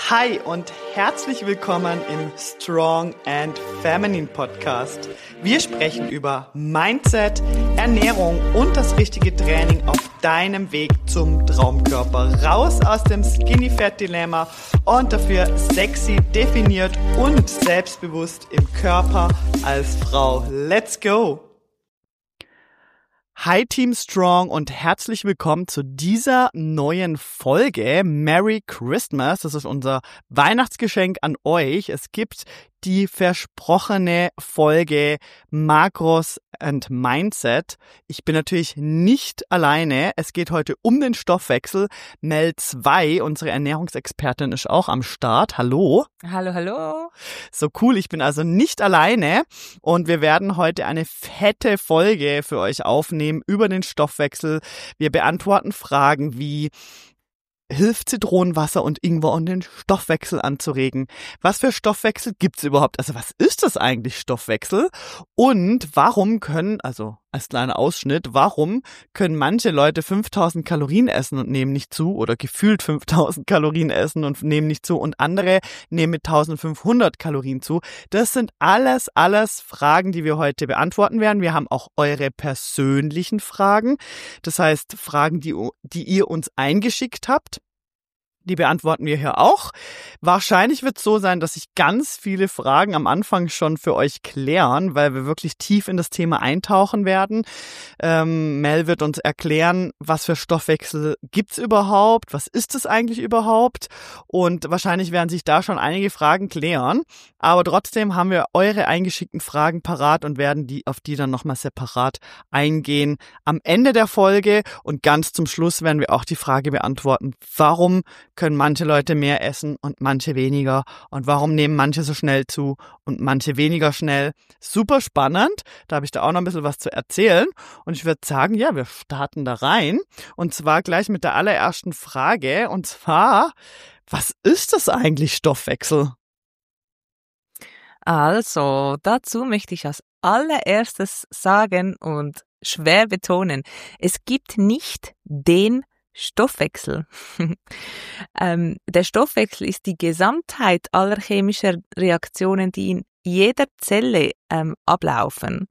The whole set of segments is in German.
Hi und herzlich willkommen im Strong and Feminine Podcast. Wir sprechen über Mindset, Ernährung und das richtige Training auf deinem Weg zum Traumkörper. Raus aus dem Skinny Fat Dilemma und dafür sexy, definiert und selbstbewusst im Körper als Frau. Let's go! Hi Team Strong und herzlich willkommen zu dieser neuen Folge. Merry Christmas, das ist unser Weihnachtsgeschenk an euch. Es gibt die versprochene Folge Makros and Mindset. Ich bin natürlich nicht alleine. Es geht heute um den Stoffwechsel. Mel 2, unsere Ernährungsexpertin, ist auch am Start. Hallo. Hallo, hallo. So cool, ich bin also nicht alleine und wir werden heute eine fette Folge für euch aufnehmen über den Stoffwechsel. Wir beantworten Fragen wie: Hilft Zitronenwasser und Ingwer, um den Stoffwechsel anzuregen? Was für Stoffwechsel gibt's überhaupt? Also was ist das eigentlich, Stoffwechsel? Und warum können, also als kleiner Ausschnitt, warum können manche Leute 5000 Kalorien essen und nehmen nicht zu oder gefühlt 5000 Kalorien essen und nehmen nicht zu und andere nehmen mit 1500 Kalorien zu? Das sind alles Fragen, die wir heute beantworten werden. Wir haben auch eure persönlichen Fragen. Das heißt, Fragen, die ihr uns eingeschickt habt. Die beantworten wir hier auch. Wahrscheinlich wird es so sein, dass sich ganz viele Fragen am Anfang schon für euch klären, weil wir wirklich tief in das Thema eintauchen werden. Mel wird uns erklären, was für Stoffwechsel gibt's überhaupt, was ist es eigentlich überhaupt, und wahrscheinlich werden sich da schon einige Fragen klären. Aber trotzdem haben wir eure eingeschickten Fragen parat und werden auf die dann nochmal separat eingehen am Ende der Folge. Und ganz zum Schluss werden wir auch die Frage beantworten: Warum können manche Leute mehr essen und manche weniger? Und warum nehmen manche so schnell zu und manche weniger schnell? Super spannend. Da habe ich da auch noch ein bisschen was zu erzählen. Und ich würde sagen, ja, wir starten da rein. Und zwar gleich mit der allerersten Frage. Und zwar, was ist das eigentlich, Stoffwechsel? Also, dazu möchte ich als allererstes sagen und schwer betonen: Es gibt nicht den Stoffwechsel. Der Stoffwechsel ist die Gesamtheit aller chemischer Reaktionen, die in jeder Zelle ablaufen.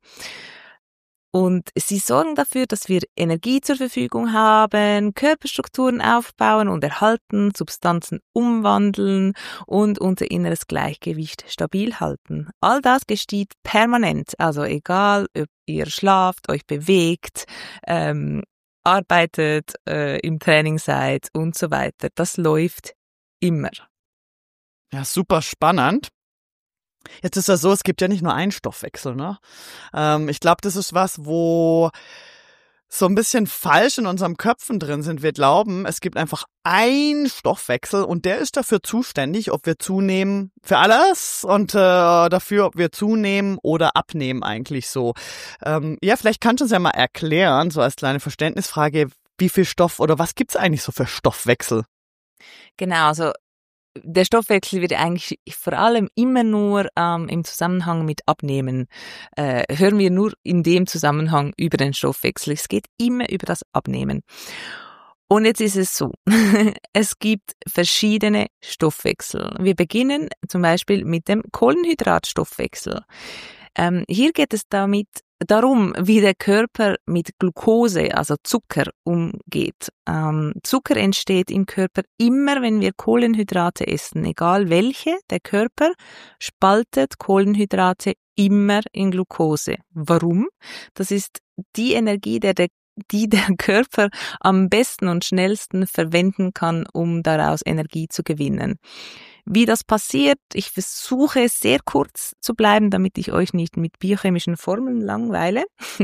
Und sie sorgen dafür, dass wir Energie zur Verfügung haben, Körperstrukturen aufbauen und erhalten, Substanzen umwandeln und unser inneres Gleichgewicht stabil halten. All das geschieht permanent, also egal, ob ihr schlaft, euch bewegt, arbeitet, im Training seid und so weiter. Das läuft immer. Ja, super spannend. Jetzt ist ja so, es gibt ja nicht nur einen Stoffwechsel, ne? Ich glaube, das ist was, wo so ein bisschen falsch in unseren Köpfen drin sind. Wir glauben, es gibt einfach einen Stoffwechsel und der ist dafür zuständig, ob wir zunehmen, für alles, und dafür, ob wir zunehmen oder abnehmen, eigentlich so. Ja, vielleicht kannst du uns ja mal erklären, so als kleine Verständnisfrage, wie viel Stoff oder was gibt's eigentlich so für Stoffwechsel? Genau, also der Stoffwechsel wird eigentlich vor allem immer nur im Zusammenhang mit Abnehmen. Hören wir nur in dem Zusammenhang über den Stoffwechsel. Es geht immer über das Abnehmen. Und jetzt ist es so, es gibt verschiedene Stoffwechsel. Wir beginnen zum Beispiel mit dem Kohlenhydratstoffwechsel. Hier geht es darum, wie der Körper mit Glucose, also Zucker, umgeht. Zucker entsteht im Körper immer, wenn wir Kohlenhydrate essen, egal welche. Der Körper spaltet Kohlenhydrate immer in Glucose. Warum? Das ist die Energie, die der Körper am besten und schnellsten verwenden kann, um daraus Energie zu gewinnen. Wie das passiert, ich versuche sehr kurz zu bleiben, damit ich euch nicht mit biochemischen Formeln langweile.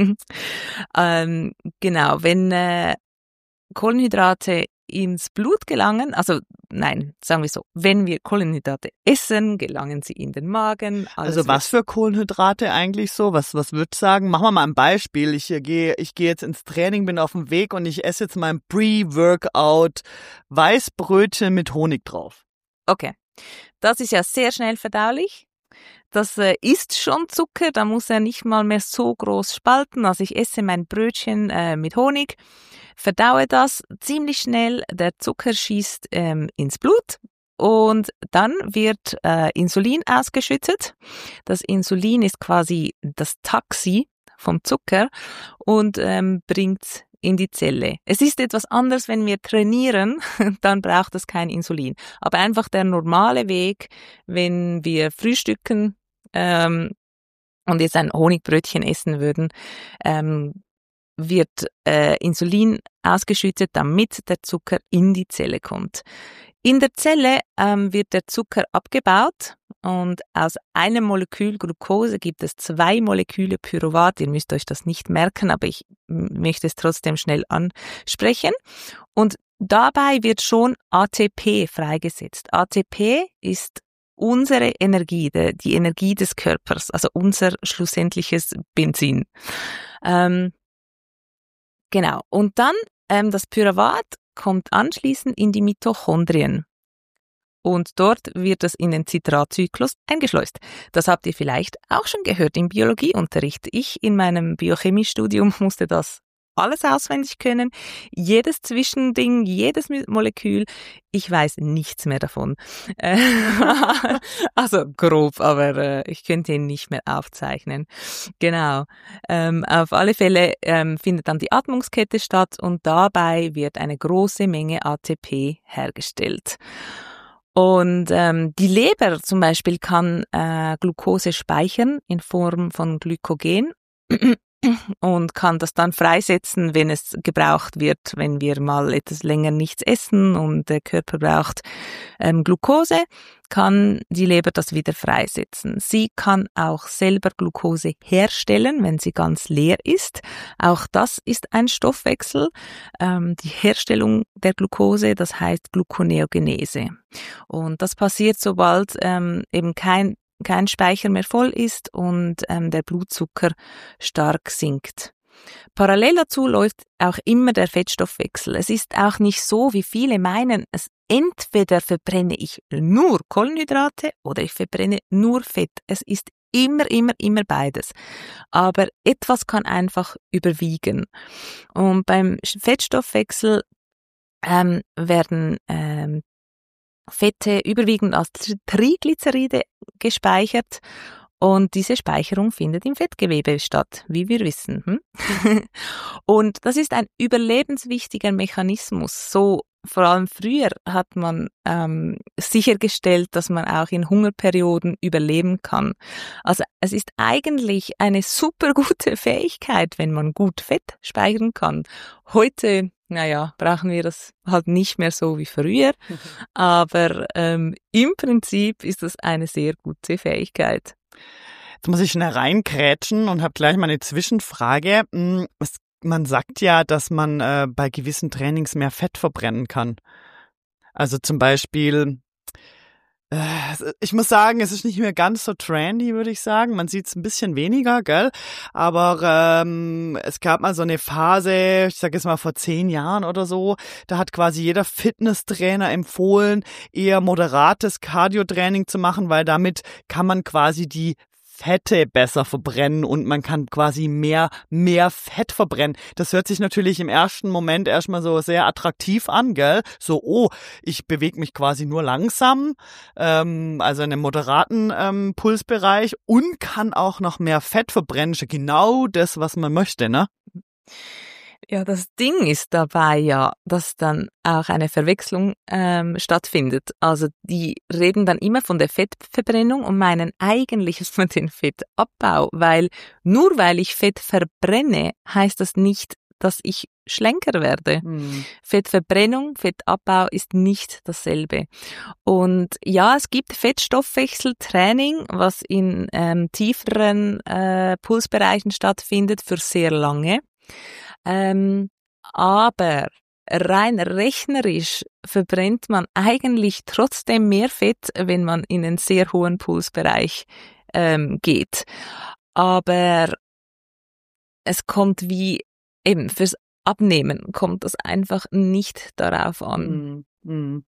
Genau, wenn Kohlenhydrate ins Blut gelangen, sagen wir so, wenn wir Kohlenhydrate essen, gelangen sie in den Magen. Also was für Kohlenhydrate eigentlich so? Was würdest du sagen? Machen wir mal ein Beispiel. Ich gehe jetzt ins Training, bin auf dem Weg und ich esse jetzt mein Pre-Workout Weißbrötchen mit Honig drauf. Okay, das ist ja sehr schnell verdaulich. Das ist schon Zucker, da muss er nicht mal mehr so groß spalten. Also ich esse mein Brötchen mit Honig, verdaue das ziemlich schnell, der Zucker schießt ins Blut und dann wird Insulin ausgeschüttet. Das Insulin ist quasi das Taxi vom Zucker und bringt in die Zelle. Es ist etwas anderes, wenn wir trainieren, dann braucht es kein Insulin. Aber einfach der normale Weg, wenn wir frühstücken und jetzt ein Honigbrötchen essen würden, wird Insulin ausgeschüttet, damit der Zucker in die Zelle kommt. In der Zelle wird der Zucker abgebaut und aus einem Molekül Glucose gibt es 2 Moleküle Pyruvat. Ihr müsst euch das nicht merken, aber ich möchte es trotzdem schnell ansprechen. Und dabei wird schon ATP freigesetzt. ATP ist unsere Energie, die Energie des Körpers, also unser schlussendliches Benzin. Genau. Und dann das Pyruvat kommt anschließend in die Mitochondrien. Und dort wird es in den Zitratzyklus eingeschleust. Das habt ihr vielleicht auch schon gehört im Biologieunterricht. Ich in meinem Biochemiestudium musste das alles auswendig können. Jedes Zwischending, jedes Molekül. Ich weiß nichts mehr davon. Also grob, aber ich könnte ihn nicht mehr aufzeichnen. Genau. Auf alle Fälle findet dann die Atmungskette statt und dabei wird eine große Menge ATP hergestellt. Und die Leber zum Beispiel kann Glucose speichern in Form von Glykogen und kann das dann freisetzen, wenn es gebraucht wird, wenn wir mal etwas länger nichts essen und der Körper braucht Glucose, kann die Leber das wieder freisetzen. Sie kann auch selber Glucose herstellen, wenn sie ganz leer ist. Auch das ist ein Stoffwechsel. Die Herstellung der Glucose, das heißt Gluconeogenese. Und das passiert, sobald eben kein Speicher mehr voll ist und der Blutzucker stark sinkt. Parallel dazu läuft auch immer der Fettstoffwechsel. Es ist auch nicht so, wie viele meinen, entweder verbrenne ich nur Kohlenhydrate oder ich verbrenne nur Fett. Es ist immer beides. Aber etwas kann einfach überwiegen. Und beim Fettstoffwechsel werden Fette überwiegend als Triglyceride gespeichert und diese Speicherung findet im Fettgewebe statt, wie wir wissen. Und das ist ein überlebenswichtiger Mechanismus. So vor allem früher hat man sichergestellt, dass man auch in Hungerperioden überleben kann. Also es ist eigentlich eine super gute Fähigkeit, wenn man gut Fett speichern kann. Heute brauchen wir das halt nicht mehr so wie früher, aber im Prinzip ist das eine sehr gute Fähigkeit. Jetzt muss ich schnell reinkrätschen und habe gleich mal eine Zwischenfrage. Man sagt ja, dass man bei gewissen Trainings mehr Fett verbrennen kann. Also zum Beispiel, ich muss sagen, es ist nicht mehr ganz so trendy, würde ich sagen. Man sieht es ein bisschen weniger, gell? Aber es gab mal so eine Phase, ich sage jetzt mal vor 10 Jahren oder so, da hat quasi jeder Fitnesstrainer empfohlen, eher moderates Cardio-Training zu machen, weil damit kann man quasi die Fette besser verbrennen und man kann quasi mehr Fett verbrennen. Das hört sich natürlich im ersten Moment erstmal so sehr attraktiv an, gell? So, ich bewege mich quasi nur langsam, also in einem moderaten Pulsbereich und kann auch noch mehr Fett verbrennen. Ist ja genau das, was man möchte, ne? Ja, das Ding ist dabei ja, dass dann auch eine Verwechslung stattfindet. Also die reden dann immer von der Fettverbrennung und meinen eigentlich ist man den Fettabbau, weil nur weil ich Fett verbrenne, heißt das nicht, dass ich schlanker werde. Fettverbrennung, Fettabbau ist nicht dasselbe. Und ja, es gibt Fettstoffwechseltraining, was in tieferen Pulsbereichen stattfindet für sehr lange. Aber rein rechnerisch verbrennt man eigentlich trotzdem mehr Fett, wenn man in einen sehr hohen Pulsbereich geht. Aber es kommt wie eben fürs Abnehmen kommt das einfach nicht darauf an.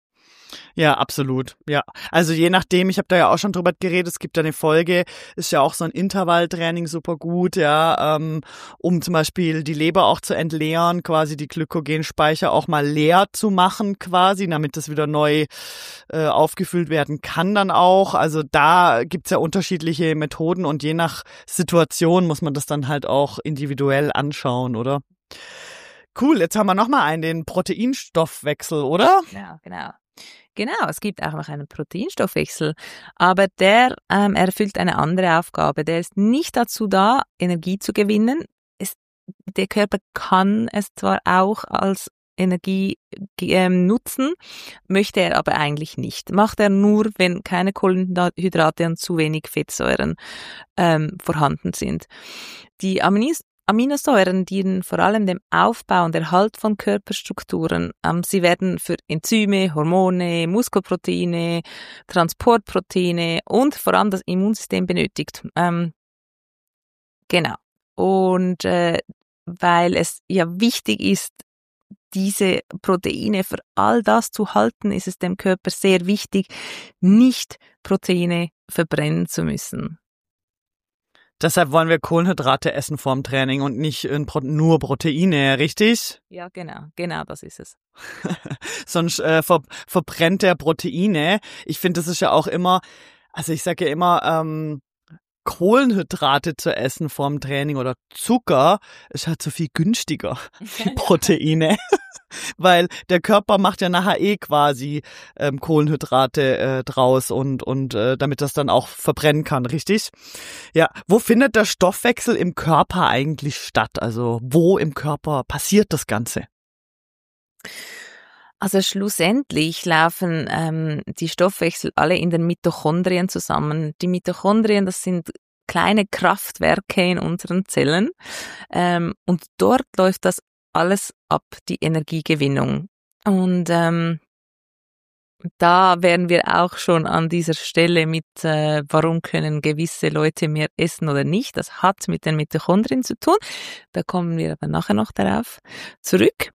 Ja, absolut. Ja, also je nachdem, ich habe da ja auch schon drüber geredet, es gibt da eine Folge, ist ja auch so ein Intervalltraining super gut, ja, um zum Beispiel die Leber auch zu entleeren, quasi die Glykogenspeicher auch mal leer zu machen quasi, damit das wieder neu aufgefüllt werden kann dann auch. Also da gibt's ja unterschiedliche Methoden und je nach Situation muss man das dann halt auch individuell anschauen, oder? Cool, jetzt haben wir nochmal den Proteinstoffwechsel, oder? Ja, genau. Genau, es gibt auch noch einen Proteinstoffwechsel, aber der erfüllt eine andere Aufgabe. Der ist nicht dazu da, Energie zu gewinnen. Der Körper kann es zwar auch als Energie nutzen, möchte er aber eigentlich nicht. Macht er nur, wenn keine Kohlenhydrate und zu wenig Fettsäuren vorhanden sind. Die Aminosäuren dienen vor allem dem Aufbau und Erhalt von Körperstrukturen. Sie werden für Enzyme, Hormone, Muskelproteine, Transportproteine und vor allem das Immunsystem benötigt. Genau. Und weil es ja wichtig ist, diese Proteine für all das zu halten, ist es dem Körper sehr wichtig, nicht Proteine verbrennen zu müssen. Deshalb wollen wir Kohlenhydrate essen vorm Training und nicht nur Proteine, richtig? Ja, genau das ist es. Sonst verbrennt der Proteine. Ich finde, das ist ja auch immer, also ich sage ja immer, Kohlenhydrate zu essen vorm Training oder Zucker ist halt so viel günstiger wie Proteine. Weil der Körper macht ja nachher quasi Kohlenhydrate draus und damit das dann auch verbrennen kann, richtig? Ja, wo findet der Stoffwechsel im Körper eigentlich statt? Also wo im Körper passiert das Ganze? Also schlussendlich laufen die Stoffwechsel alle in den Mitochondrien zusammen. Die Mitochondrien, das sind kleine Kraftwerke in unseren Zellen und dort läuft das alles ab, die Energiegewinnung. Und da wären wir auch schon an dieser Stelle mit, warum können gewisse Leute mehr essen oder nicht. Das hat mit den Mitochondrien zu tun. Da kommen wir aber nachher noch darauf zurück.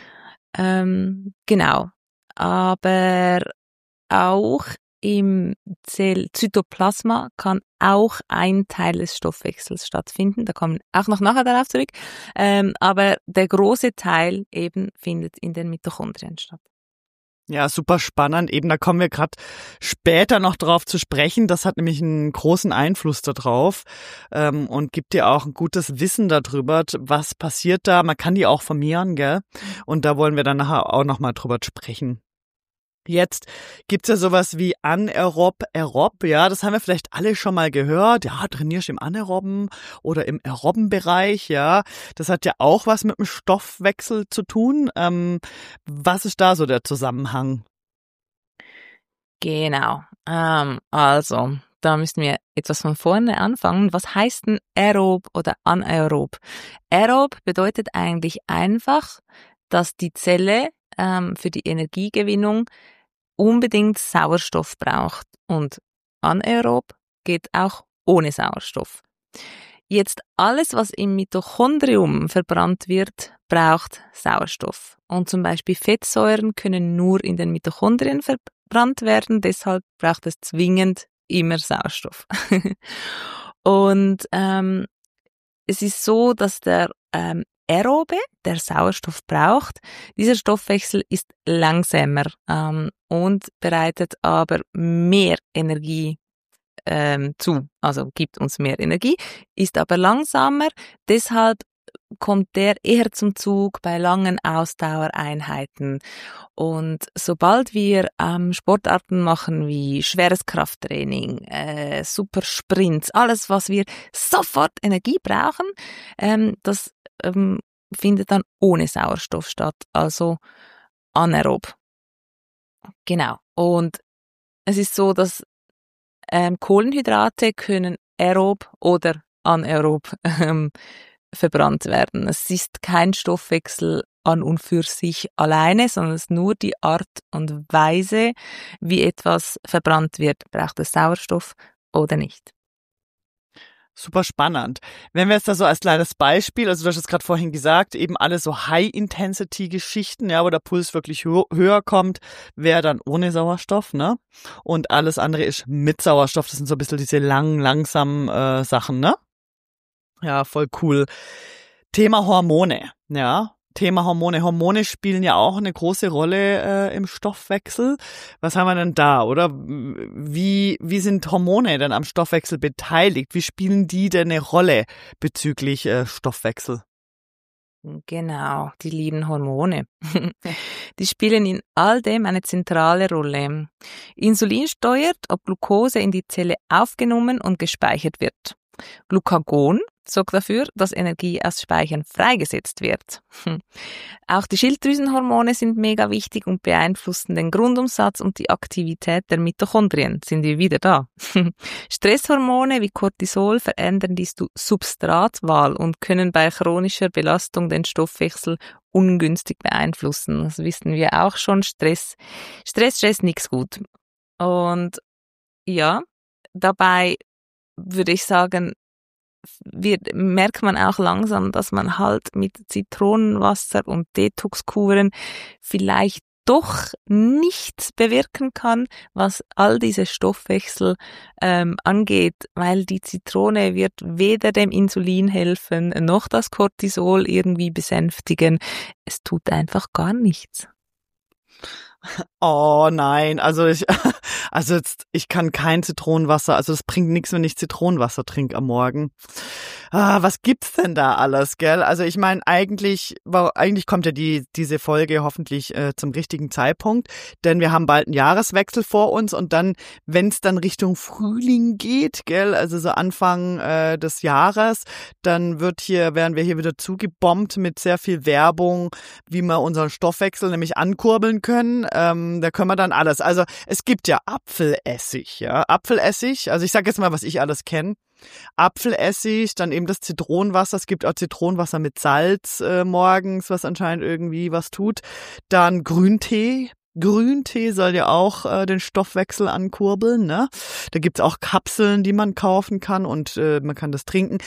Genau. Aber auch im Zytoplasma kann auch ein Teil des Stoffwechsels stattfinden. Da kommen wir auch noch nachher darauf zurück. Aber der große Teil eben findet in den Mitochondrien statt. Ja, super spannend. Eben, da kommen wir gerade später noch drauf zu sprechen. Das hat nämlich einen großen Einfluss darauf und gibt dir auch ein gutes Wissen darüber, was passiert da. Man kann die auch vermehren, gell? Und da wollen wir dann nachher auch nochmal drüber sprechen. Jetzt gibt's ja sowas wie anaerob, aerob, ja, das haben wir vielleicht alle schon mal gehört. Ja, trainierst im anaeroben oder im aeroben Bereich, ja. Das hat ja auch was mit dem Stoffwechsel zu tun. Was ist da so der Zusammenhang? Genau. Also, da müssen wir etwas von vorne anfangen. Was heißt denn aerob oder anaerob? Aerob bedeutet eigentlich einfach, dass die Zelle für die Energiegewinnung unbedingt Sauerstoff braucht und anaerob geht auch ohne Sauerstoff. Jetzt alles, was im Mitochondrium verbrannt wird, braucht Sauerstoff. Und zum Beispiel Fettsäuren können nur in den Mitochondrien verbrannt werden, deshalb braucht es zwingend immer Sauerstoff. Und es ist so, dass der Aerobe, der Sauerstoff braucht, dieser Stoffwechsel ist langsamer und bereitet aber mehr Energie zu, also gibt uns mehr Energie, ist aber langsamer, deshalb kommt der eher zum Zug bei langen Ausdauereinheiten. Und sobald wir Sportarten machen wie schweres Krafttraining, Supersprints, alles, was wir sofort Energie brauchen, das findet dann ohne Sauerstoff statt, also anaerob. Genau. Und es ist so, dass Kohlenhydrate können aerob oder anaerob verbrannt werden. Es ist kein Stoffwechsel an und für sich alleine, sondern es ist nur die Art und Weise, wie etwas verbrannt wird. Braucht es Sauerstoff oder nicht? Super spannend. Wenn wir jetzt da so als kleines Beispiel, also du hast es gerade vorhin gesagt, eben alle so High-Intensity-Geschichten, ja, wo der Puls wirklich höher kommt, wäre dann ohne Sauerstoff, ne? Und alles andere ist mit Sauerstoff. Das sind so ein bisschen diese langsamen Sachen, ne? Ja, voll cool. Thema Hormone, ja. Thema Hormone. Hormone spielen ja auch eine große Rolle im Stoffwechsel. Was haben wir denn da, oder? Wie sind Hormone denn am Stoffwechsel beteiligt? Wie spielen die denn eine Rolle bezüglich Stoffwechsel? Genau, die lieben Hormone. Die spielen in all dem eine zentrale Rolle. Insulin steuert, ob Glucose in die Zelle aufgenommen und gespeichert wird. Glucagon sorgt dafür, dass Energie aus Speichern freigesetzt wird. Auch die Schilddrüsenhormone sind mega wichtig und beeinflussen den Grundumsatz und die Aktivität der Mitochondrien. Sind wir wieder da? Stresshormone wie Cortisol verändern die Substratwahl und können bei chronischer Belastung den Stoffwechsel ungünstig beeinflussen. Das wissen wir auch schon. Stress, nix gut. Und ja, dabei würde ich sagen, merkt man auch langsam, dass man halt mit Zitronenwasser und Detoxkuren vielleicht doch nichts bewirken kann, was all diese Stoffwechsel angeht, weil die Zitrone wird weder dem Insulin helfen, noch das Cortisol irgendwie besänftigen. Es tut einfach gar nichts. Oh nein, also ich kann kein Zitronenwasser, also das bringt nichts, wenn ich Zitronenwasser trinke am Morgen. Was gibt's denn da alles, gell? Also ich meine, eigentlich kommt ja diese Folge hoffentlich zum richtigen Zeitpunkt, denn wir haben bald einen Jahreswechsel vor uns und dann, wenn es dann Richtung Frühling geht, gell, also so Anfang des Jahres, dann werden wir hier wieder zugebombt mit sehr viel Werbung, wie wir unseren Stoffwechsel nämlich ankurbeln können. Da können wir dann alles. Also es gibt ja Apfelessig, ja. Apfelessig, also ich sage jetzt mal, was ich alles kenne. Apfelessig, dann eben das Zitronenwasser. Es gibt auch Zitronenwasser mit Salz morgens, was anscheinend irgendwie was tut. Dann Grüntee. Grüntee soll ja auch den Stoffwechsel ankurbeln, ne? Da gibt's auch Kapseln, die man kaufen kann und man kann das trinken.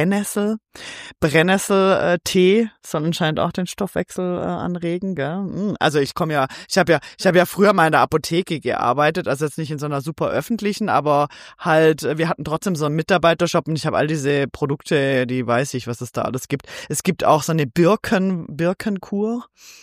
Brennnessel-Tee soll anscheinend auch den Stoffwechsel anregen, gell? Also ich habe ja früher mal in der Apotheke gearbeitet, also jetzt nicht in so einer super öffentlichen, aber halt, wir hatten trotzdem so einen Mitarbeitershop und ich habe all diese Produkte, die weiß ich, was es da alles gibt. Es gibt auch so eine Birkenkur.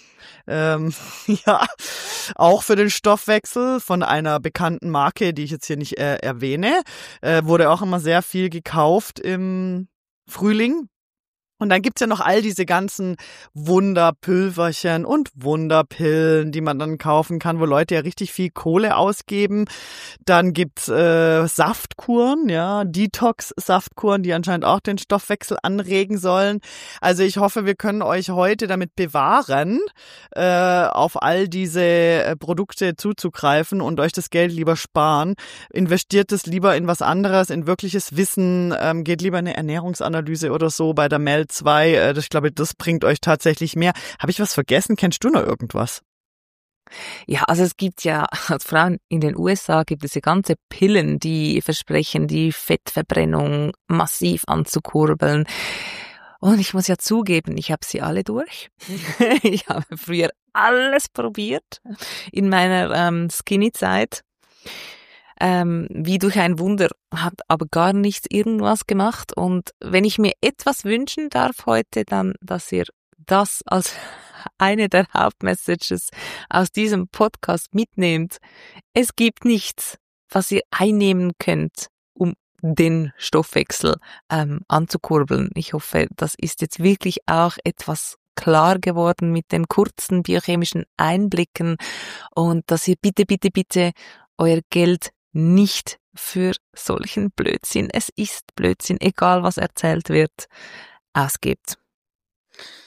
Ja, auch für den Stoffwechsel von einer bekannten Marke, die ich jetzt hier nicht erwähne, wurde auch immer sehr viel gekauft im Frühling. Und dann gibt's ja noch all diese ganzen Wunderpülverchen und Wunderpillen, die man dann kaufen kann, wo Leute ja richtig viel Kohle ausgeben. Dann gibt's Saftkuren, ja, Detox-Saftkuren, die anscheinend auch den Stoffwechsel anregen sollen. Also ich hoffe, wir können euch heute damit bewahren, auf all diese Produkte zuzugreifen und euch das Geld lieber sparen. Investiert es lieber in was anderes, in wirkliches Wissen, geht lieber in eine Ernährungsanalyse oder so bei der Mel 2, ich glaube, das bringt euch tatsächlich mehr. Habe ich was vergessen? Kennst du noch irgendwas? Ja, also es gibt ja, also vor allem in den USA gibt es ja ganze Pillen, die versprechen, die Fettverbrennung massiv anzukurbeln. Und ich muss ja zugeben, ich habe sie alle durch. Ich habe früher alles probiert in meiner Skinny-Zeit. Wie durch ein Wunder hat aber gar nichts irgendwas gemacht. Und wenn ich mir etwas wünschen darf heute, dann, dass ihr das als eine der Hauptmessages aus diesem Podcast mitnehmt. Es gibt nichts, was ihr einnehmen könnt, um den Stoffwechsel anzukurbeln. Ich hoffe, das ist jetzt wirklich auch etwas klar geworden mit den kurzen biochemischen Einblicken und dass ihr bitte euer Geld nicht für solchen Blödsinn, es ist Blödsinn, egal was erzählt wird, ausgibt.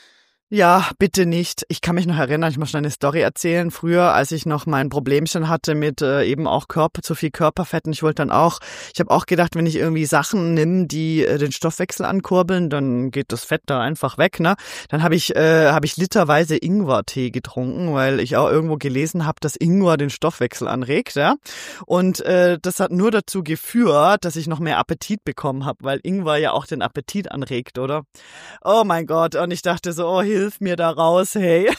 Ja, bitte nicht. Ich kann mich noch erinnern, ich muss schnell eine Story erzählen. Früher, als ich noch mein Problemchen hatte mit eben auch zu viel Körperfett, und ich habe auch gedacht, wenn ich irgendwie Sachen nehme, die den Stoffwechsel ankurbeln, dann geht das Fett da einfach weg, ne? Dann habe ich literweise Ingwertee getrunken, weil ich auch irgendwo gelesen habe, dass Ingwer den Stoffwechsel anregt, ja? Und das hat nur dazu geführt, dass ich noch mehr Appetit bekommen habe, weil Ingwer ja auch den Appetit anregt, oder? Oh mein Gott, und ich dachte so, oh, hilf mir da raus, hey.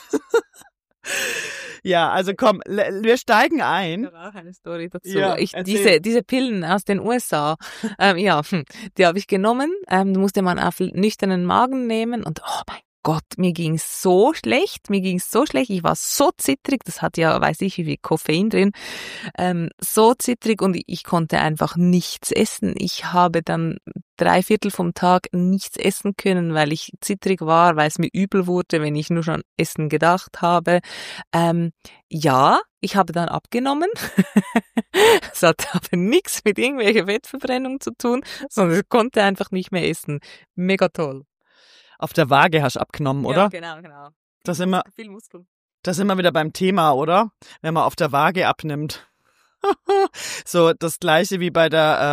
Ja, also komm, wir steigen ein. Ich habe auch eine Story dazu. Ja, diese Pillen aus den USA, die habe ich genommen. Musste man auf nüchternen Magen nehmen und oh mein Gott, mir ging's so schlecht. Ich war so zittrig, das hat ja, weiß ich, wie viel Koffein drin, so zittrig und ich konnte einfach nichts essen. Ich habe dann 3/4 vom Tag nichts essen können, weil ich zittrig war, weil es mir übel wurde, wenn ich nur schon Essen gedacht habe. Ja, ich habe dann abgenommen. Es hat aber nichts mit irgendwelcher Fettverbrennung zu tun, sondern ich konnte einfach nicht mehr essen. Mega toll. Auf der Waage hast du abgenommen, oder? Ja, genau. Das sind wir, Viel Muskeln. das sind wir wieder beim Thema, oder? Wenn man auf der Waage abnimmt. So das Gleiche wie bei der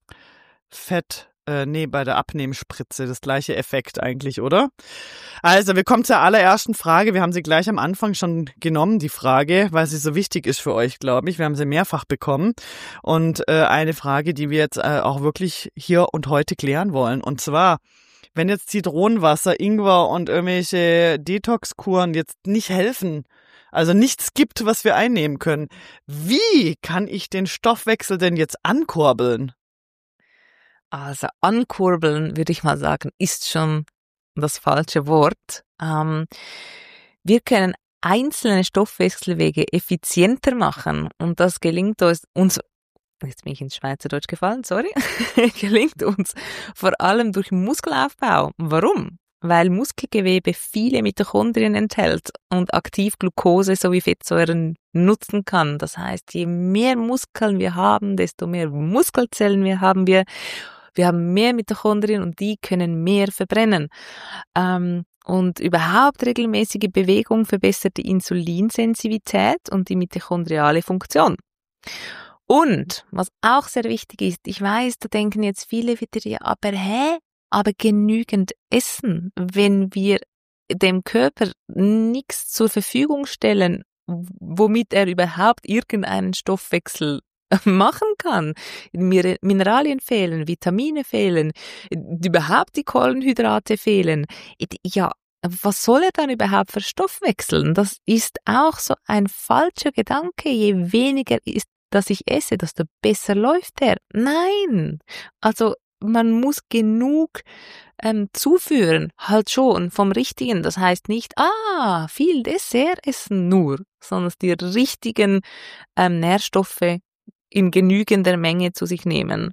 bei der Abnehmspritze. Das gleiche Effekt eigentlich, oder? Also, wir kommen zur allerersten Frage. Wir haben sie gleich am Anfang schon genommen, die Frage, weil sie so wichtig ist für euch, glaube ich. Wir haben sie mehrfach bekommen. Und eine Frage, die wir jetzt auch wirklich hier und heute klären wollen. Und zwar, wenn jetzt Zitronenwasser, Ingwer und irgendwelche Detox-Kuren jetzt nicht helfen, also nichts gibt, was wir einnehmen können, wie kann ich den Stoffwechsel denn jetzt ankurbeln? Also ankurbeln, würde ich mal sagen, ist schon das falsche Wort. Wir können einzelne Stoffwechselwege effizienter machen und das gelingt uns jetzt bin ich ins Schweizerdeutsch gefallen, sorry, gelingt uns vor allem durch Muskelaufbau. Warum? Weil Muskelgewebe viele Mitochondrien enthält und aktiv Glucose sowie Fettsäuren nutzen kann. Das heißt, je mehr Muskeln wir haben, desto mehr Muskelzellen haben wir. Wir haben mehr Mitochondrien und die können mehr verbrennen. Und überhaupt regelmäßige Bewegung verbessert die Insulinsensitivität und die mitochondriale Funktion. Und, was auch sehr wichtig ist, ich weiß, da denken jetzt viele wieder, ja, aber genügend essen, wenn wir dem Körper nichts zur Verfügung stellen, womit er überhaupt irgendeinen Stoffwechsel machen kann. Mineralien fehlen, Vitamine fehlen, überhaupt die Kohlenhydrate fehlen. Ja, was soll er dann überhaupt verstoffwechseln? Das ist auch so ein falscher Gedanke. Je weniger ist, dass ich esse, desto besser läuft er. Nein! Also man muss genug zuführen, halt schon vom Richtigen. Das heißt nicht, viel Dessert essen nur, sondern die richtigen Nährstoffe in genügender Menge zu sich nehmen.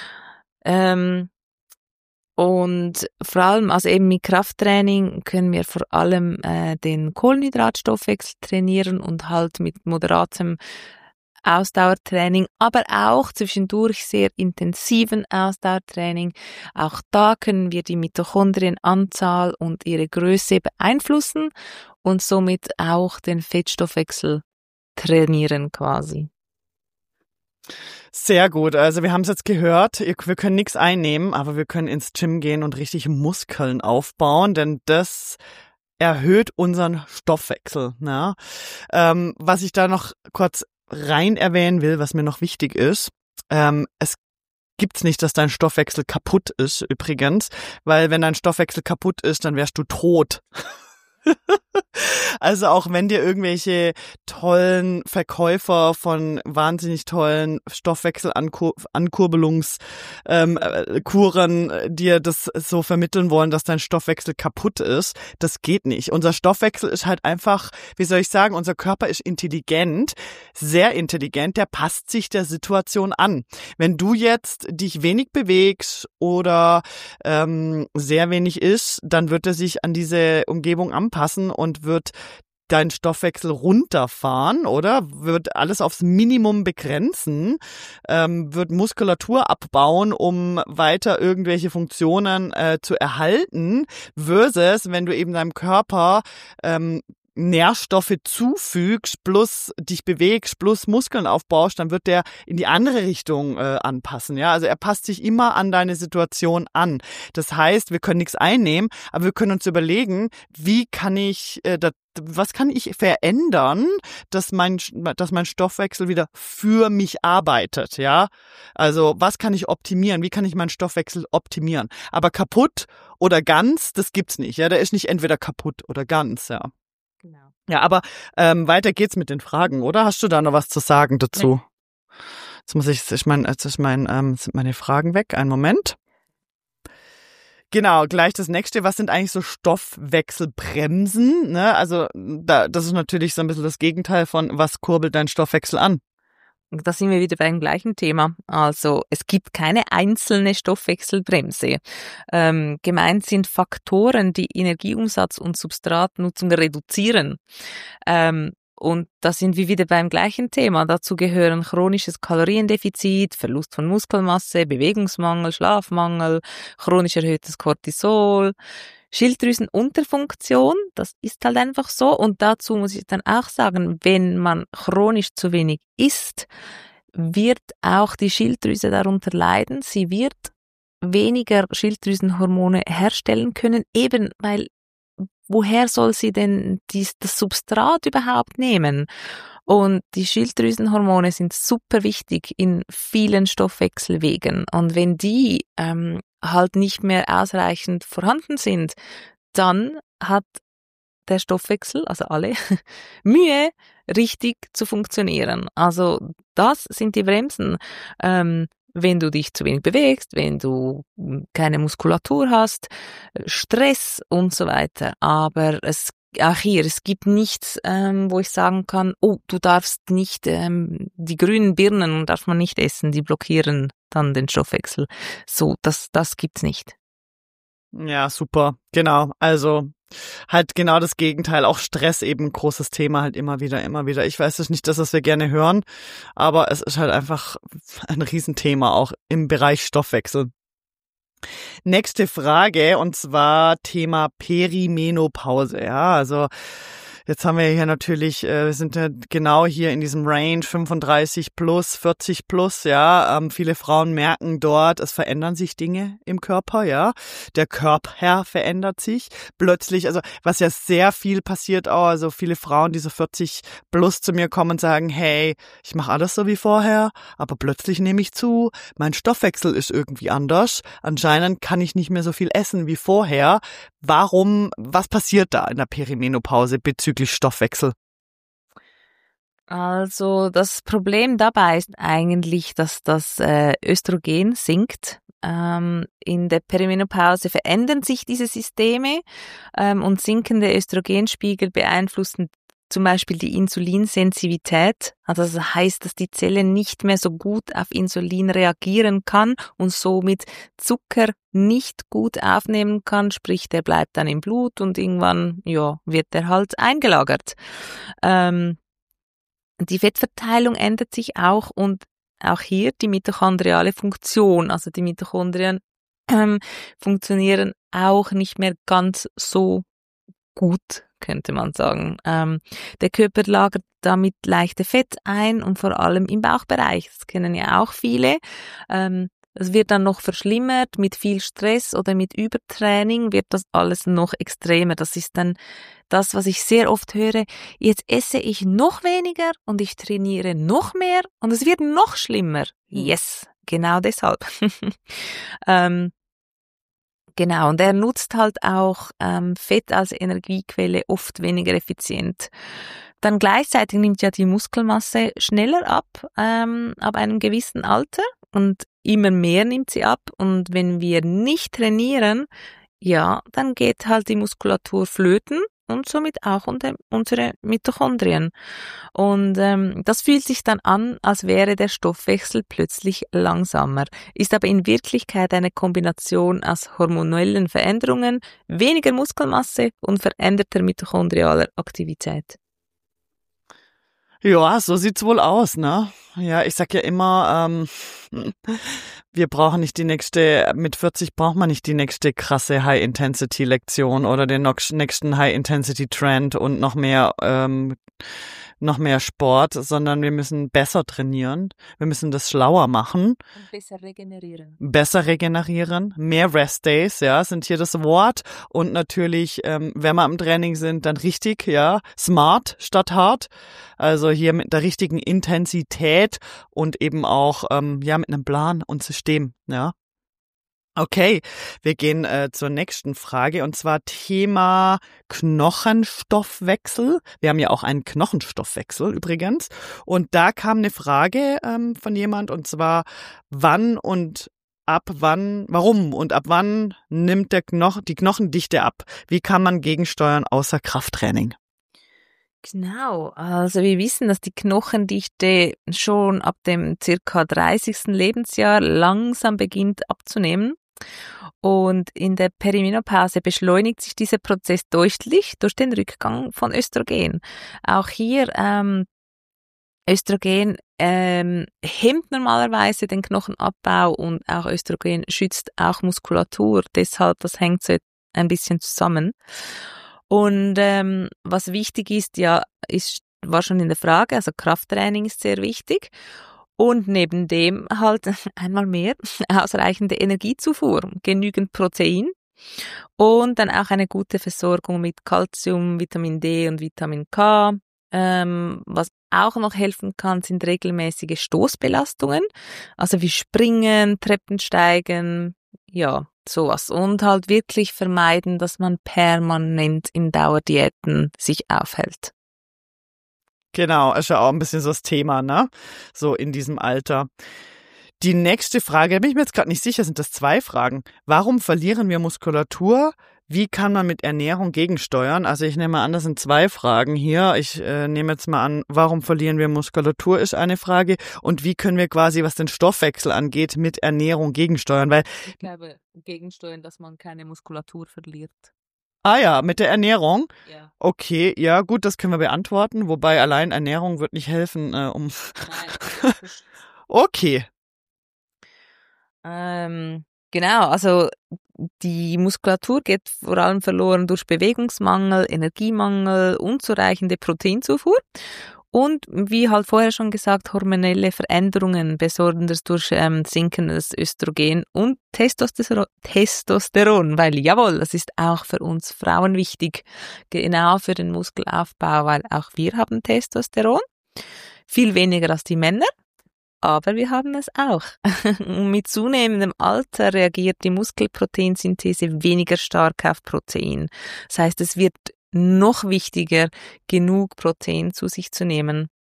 Und vor allem, also eben mit Krafttraining können wir vor allem den Kohlenhydratstoffwechsel trainieren und halt mit moderatem Ausdauertraining, aber auch zwischendurch sehr intensiven Ausdauertraining. Auch da können wir die Mitochondrienanzahl und ihre Größe beeinflussen und somit auch den Fettstoffwechsel trainieren quasi. Sehr gut, also wir haben es jetzt gehört, wir können nichts einnehmen, aber wir können ins Gym gehen und richtig Muskeln aufbauen, denn das erhöht unseren Stoffwechsel. Ne? Was ich da noch kurz rein erwähnen will, was mir noch wichtig ist, es gibt's nicht, dass dein Stoffwechsel kaputt ist übrigens, weil wenn dein Stoffwechsel kaputt ist, dann wärst du tot. Also auch wenn dir irgendwelche tollen Verkäufer von wahnsinnig tollen Stoffwechselankurbelungskuren dir das so vermitteln wollen, dass dein Stoffwechsel kaputt ist, das geht nicht. Unser Stoffwechsel ist halt einfach, wie soll ich sagen, unser Körper ist intelligent, sehr intelligent, der passt sich der Situation an. Wenn du jetzt dich wenig bewegst oder sehr wenig isst, dann wird er sich an diese Umgebung anpassen und wird deinen Stoffwechsel runterfahren, oder? Wird alles aufs Minimum begrenzen, wird Muskulatur abbauen, um weiter irgendwelche Funktionen zu erhalten, versus wenn du eben deinem Körper Nährstoffe zufügst, plus dich bewegst, plus Muskeln aufbaust, dann wird der in die andere Richtung anpassen. Ja, also er passt sich immer an deine Situation an. Das heißt, wir können nichts einnehmen, aber wir können uns überlegen, was kann ich verändern, dass mein Stoffwechsel wieder für mich arbeitet, ja? Also, was kann ich optimieren? Wie kann ich meinen Stoffwechsel optimieren? Aber kaputt oder ganz, das gibt's nicht, ja? Der ist nicht entweder kaputt oder ganz, ja. Genau. Ja, aber weiter geht's mit den Fragen, oder? Hast du da noch was zu sagen dazu? Nee. Jetzt sind meine Fragen weg. Einen Moment. Genau, gleich das nächste. Was sind eigentlich so Stoffwechselbremsen? Ne? Also das ist natürlich so ein bisschen das Gegenteil von, was kurbelt dein Stoffwechsel an? Da sind wir wieder beim gleichen Thema. Also es gibt keine einzelne Stoffwechselbremse. Gemeint sind Faktoren, die Energieumsatz und Substratnutzung reduzieren. Und da sind wir wieder beim gleichen Thema. Dazu gehören chronisches Kaloriendefizit, Verlust von Muskelmasse, Bewegungsmangel, Schlafmangel, chronisch erhöhtes Cortisol, Schilddrüsenunterfunktion, das ist halt einfach so. Und dazu muss ich dann auch sagen, wenn man chronisch zu wenig isst, wird auch die Schilddrüse darunter leiden. Sie wird weniger Schilddrüsenhormone herstellen können, eben weil woher soll sie denn das Substrat überhaupt nehmen? Und die Schilddrüsenhormone sind super wichtig in vielen Stoffwechselwegen. Und wenn die halt nicht mehr ausreichend vorhanden sind, dann hat der Stoffwechsel, also alle, Mühe, richtig zu funktionieren. Also das sind die Bremsen. Wenn du dich zu wenig bewegst, wenn du keine Muskulatur hast, Stress und so weiter. Aber es gibt nichts, wo ich sagen kann, oh, du darfst nicht, die grünen Birnen darf man nicht essen, die blockieren dann den Stoffwechsel. So, das gibt's nicht. Ja, super. Genau. Also halt genau das Gegenteil. Auch Stress eben ein großes Thema halt immer wieder. Ich weiß, es ist nicht das, was wir gerne hören, aber es ist halt einfach ein Riesenthema auch im Bereich Stoffwechsel. Nächste Frage, und zwar Thema Perimenopause. Ja, also jetzt haben wir hier natürlich, wir sind ja genau hier in diesem Range 35 plus, 40 plus, ja. Viele Frauen merken dort, es verändern sich Dinge im Körper, ja. Der Körper verändert sich plötzlich, also was ja sehr viel passiert auch, also viele Frauen, die so 40 plus zu mir kommen und sagen, hey, ich mache alles so wie vorher, aber plötzlich nehme ich zu, mein Stoffwechsel ist irgendwie anders, anscheinend kann ich nicht mehr so viel essen wie vorher. Was passiert da in der Perimenopause bezüglich Stoffwechsel? Also das Problem dabei ist eigentlich, dass das Östrogen sinkt. In der Perimenopause verändern sich diese Systeme und sinkende Östrogenspiegel beeinflussen zum Beispiel die Insulinsensitivität. Also das heißt, dass die Zelle nicht mehr so gut auf Insulin reagieren kann und somit Zucker nicht gut aufnehmen kann, sprich, der bleibt dann im Blut und irgendwann, ja, wird der halt eingelagert. Die Fettverteilung ändert sich auch und auch hier die mitochondriale Funktion, also die Mitochondrien funktionieren auch nicht mehr ganz so gut, könnte man sagen. Der Körper lagert damit leichte Fett ein und vor allem im Bauchbereich. Das kennen ja auch viele. Es wird dann noch verschlimmert mit viel Stress oder mit Übertraining wird das alles noch extremer. Das ist dann das, was ich sehr oft höre. Jetzt esse ich noch weniger und ich trainiere noch mehr und es wird noch schlimmer. Yes, genau deshalb. Genau, und er nutzt halt auch Fett als Energiequelle oft weniger effizient. Dann gleichzeitig nimmt ja die Muskelmasse schneller ab einem gewissen Alter und immer mehr nimmt sie ab. Und wenn wir nicht trainieren, ja, dann geht halt die Muskulatur flöten und somit auch unsere Mitochondrien. Und das fühlt sich dann an, als wäre der Stoffwechsel plötzlich langsamer, ist aber in Wirklichkeit eine Kombination aus hormonellen Veränderungen, weniger Muskelmasse und veränderter mitochondrialer Aktivität. Ja, so sieht's wohl aus, ne? Ja, ich sag ja immer, wir brauchen nicht mit 40 braucht man nicht die nächste krasse High-Intensity-Lektion oder den nächsten High-Intensity-Trend und noch mehr Sport, sondern wir müssen besser trainieren. Wir müssen das schlauer machen. Und besser regenerieren. Mehr Rest Days, ja, sind hier das Wort. Und natürlich, wenn wir im Training sind, dann richtig, ja, smart statt hart. Also hier mit der richtigen Intensität und eben auch, mit einem Plan und System, ja. Okay, wir gehen zur nächsten Frage und zwar Thema Knochenstoffwechsel. Wir haben ja auch einen Knochenstoffwechsel übrigens und da kam eine Frage von jemand und zwar warum und ab wann nimmt die Knochendichte ab? Wie kann man gegensteuern außer Krafttraining? Genau, also wir wissen, dass die Knochendichte schon ab dem circa 30. Lebensjahr langsam beginnt abzunehmen. Und in der Perimenopause beschleunigt sich dieser Prozess deutlich durch den Rückgang von Östrogen. Auch hier Östrogen hemmt normalerweise den Knochenabbau und auch Östrogen schützt auch Muskulatur. Deshalb, das hängt so ein bisschen zusammen. Und was wichtig ist, war schon in der Frage, also Krafttraining ist sehr wichtig. Und neben dem halt einmal mehr ausreichende Energiezufuhr, genügend Protein und dann auch eine gute Versorgung mit Calcium, Vitamin D und Vitamin K. Was auch noch helfen kann, sind regelmäßige Stoßbelastungen, also wie Springen, Treppensteigen, ja, sowas. Und halt wirklich vermeiden, dass man permanent in Dauerdiäten sich aufhält. Genau, ist ja auch ein bisschen so das Thema, ne? So in diesem Alter. Die nächste Frage, da bin ich mir jetzt gerade nicht sicher, sind das 2 Fragen. Warum verlieren wir Muskulatur? Wie kann man mit Ernährung gegensteuern? Also ich nehme an, das sind 2 Fragen hier. Ich nehme jetzt mal an, warum verlieren wir Muskulatur, ist eine Frage. Und wie können wir quasi, was den Stoffwechsel angeht, mit Ernährung gegensteuern? Weil ich glaube, gegensteuern, dass man keine Muskulatur verliert. Ah ja, mit der Ernährung? Ja. Okay, ja gut, das können wir beantworten. Wobei allein Ernährung wird nicht helfen, Nein. Okay. Genau, also die Muskulatur geht vor allem verloren durch Bewegungsmangel, Energiemangel, unzureichende Proteinzufuhr und wie halt vorher schon gesagt, hormonelle Veränderungen, besonders durch sinkendes Östrogen und Testosteron, weil jawohl, das ist auch für uns Frauen wichtig, genau für den Muskelaufbau, weil auch wir haben Testosteron, viel weniger als die Männer. Aber wir haben es auch. Und mit zunehmendem Alter reagiert die Muskelproteinsynthese weniger stark auf Protein. Das heißt, es wird noch wichtiger, genug Protein zu sich zu nehmen.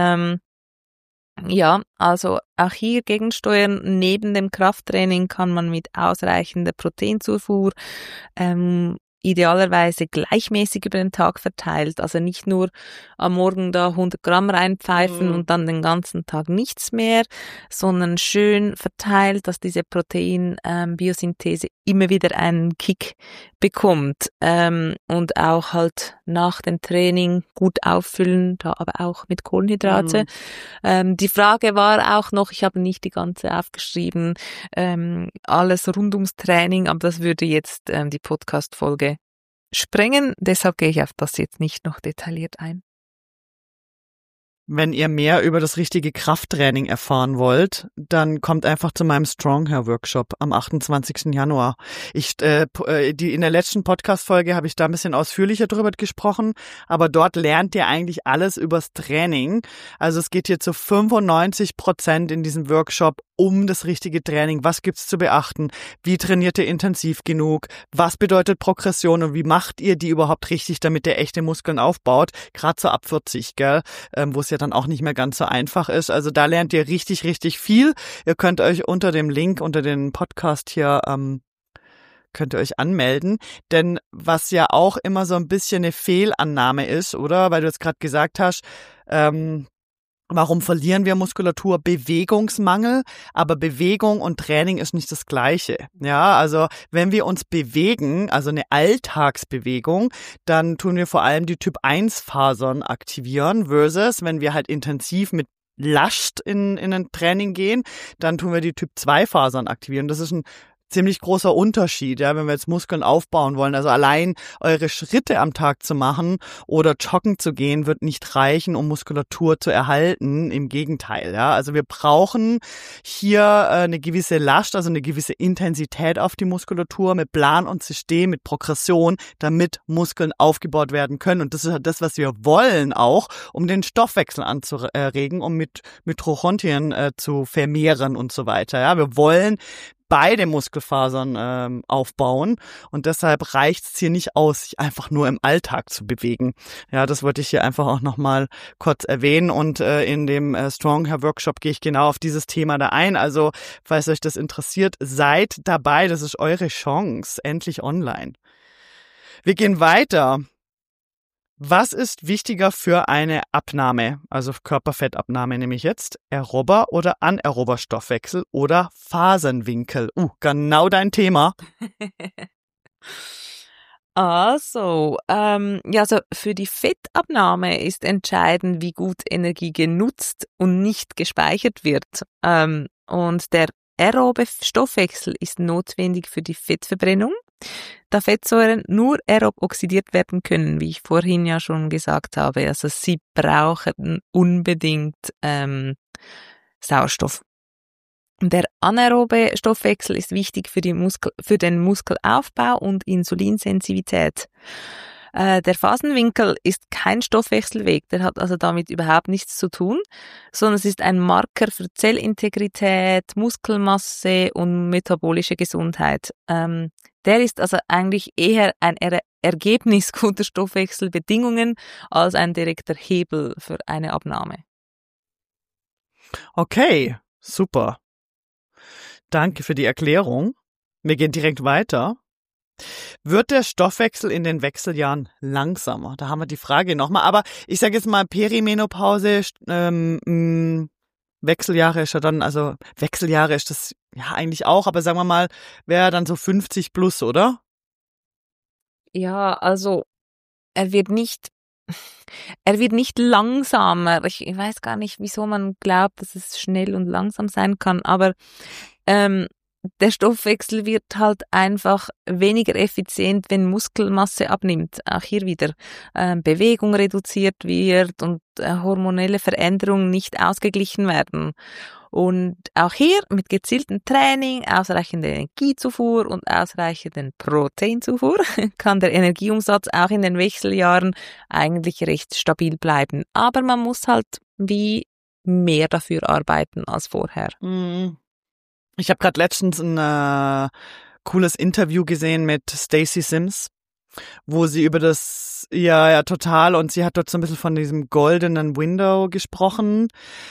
Ja, also auch hier gegensteuern. Neben dem Krafttraining kann man mit ausreichender Proteinzufuhr idealerweise gleichmäßig über den Tag verteilt, also nicht nur am Morgen da 100 Gramm reinpfeifen und dann den ganzen Tag nichts mehr, sondern schön verteilt, dass diese Proteinbiosynthese immer wieder einen Kick bekommt und auch halt nach dem Training gut auffüllen, da aber auch mit Kohlenhydrate. Die Frage war auch noch, ich habe nicht die ganze aufgeschrieben, alles rund ums Training, aber das würde jetzt die Podcast-Folge sprengen, deshalb gehe ich auf das jetzt nicht noch detailliert ein. Wenn ihr mehr über das richtige Krafttraining erfahren wollt, dann kommt einfach zu meinem Strong Hair Workshop am 28. Januar. In der letzten Podcast-Folge habe ich da ein bisschen ausführlicher drüber gesprochen, aber dort lernt ihr eigentlich alles übers Training. Also es geht hier zu 95% in diesem Workshop um das richtige Training. Was gibt's zu beachten? Wie trainiert ihr intensiv genug? Was bedeutet Progression und wie macht ihr die überhaupt richtig, damit ihr echte Muskeln aufbaut? Gerade so ab 40, gell? Wo es ja dann auch nicht mehr ganz so einfach ist. Also da lernt ihr richtig, richtig viel. Ihr könnt euch unter dem Link, unter den Podcast hier könnt ihr euch anmelden. Denn was ja auch immer so ein bisschen eine Fehlannahme ist, oder? Weil du jetzt gerade gesagt hast, warum verlieren wir Muskulatur? Bewegungsmangel, aber Bewegung und Training ist nicht das Gleiche. Ja, also wenn wir uns bewegen, also eine Alltagsbewegung, dann tun wir vor allem die Typ-1-Fasern aktivieren versus wenn wir halt intensiv mit Last in ein Training gehen, dann tun wir die Typ-2-Fasern aktivieren. Das ist ein ziemlich großer Unterschied, ja, wenn wir jetzt Muskeln aufbauen wollen. Also allein eure Schritte am Tag zu machen oder joggen zu gehen, wird nicht reichen, um Muskulatur zu erhalten. Im Gegenteil, ja. Also wir brauchen hier eine gewisse Last, also eine gewisse Intensität auf die Muskulatur mit Plan und System, mit Progression, damit Muskeln aufgebaut werden können. Und das ist halt das, was wir wollen auch, um den Stoffwechsel anzuregen, um mit Mitochondrien zu vermehren und so weiter. Ja, wir wollen beide Muskelfasern aufbauen und deshalb reicht es hier nicht aus, sich einfach nur im Alltag zu bewegen. Ja, das wollte ich hier einfach auch nochmal kurz erwähnen und in dem Strong Hair Workshop gehe ich genau auf dieses Thema da ein. Also, falls euch das interessiert, seid dabei, das ist eure Chance, endlich online. Wir gehen weiter. Was ist wichtiger für eine Abnahme, also Körperfettabnahme nehme ich jetzt, aerober oder anaerober Stoffwechsel oder Fasenwinkel? Genau dein Thema. Also für die Fettabnahme ist entscheidend, wie gut Energie genutzt und nicht gespeichert wird. Und der aerobe Stoffwechsel ist notwendig für die Fettverbrennung, da Fettsäuren nur aerob oxidiert werden können, wie ich vorhin ja schon gesagt habe. Also sie brauchen unbedingt Sauerstoff. Der anaerobe Stoffwechsel ist wichtig für den Muskelaufbau und Insulinsensitivität. Der Fasenwinkel ist kein Stoffwechselweg, der hat also damit überhaupt nichts zu tun, sondern es ist ein Marker für Zellintegrität, Muskelmasse und metabolische Gesundheit. Der ist also eigentlich eher ein Ergebnis guter Stoffwechselbedingungen als ein direkter Hebel für eine Abnahme. Okay, super. Danke für die Erklärung. Wir gehen direkt weiter. Wird der Stoffwechsel in den Wechseljahren langsamer? Da haben wir die Frage nochmal. Aber ich sage jetzt mal Perimenopause, Wechseljahre ist ja dann, also Wechseljahre ist das ja eigentlich auch, aber sagen wir mal, wäre dann so 50 plus, oder? Ja, also er wird nicht langsamer. Ich weiß gar nicht, wieso man glaubt, dass es schnell und langsam sein kann, aber der Stoffwechsel wird halt einfach weniger effizient, wenn Muskelmasse abnimmt. Auch hier wieder Bewegung reduziert wird und hormonelle Veränderungen nicht ausgeglichen werden. Und auch hier mit gezieltem Training, ausreichender Energiezufuhr und ausreichender Proteinzufuhr kann der Energieumsatz auch in den Wechseljahren eigentlich recht stabil bleiben. Aber man muss halt wie mehr dafür arbeiten als vorher. Ich habe gerade letztens ein cooles Interview gesehen mit Stacey Sims, wo sie über das, ja, total, und sie hat dort so ein bisschen von diesem goldenen Window gesprochen,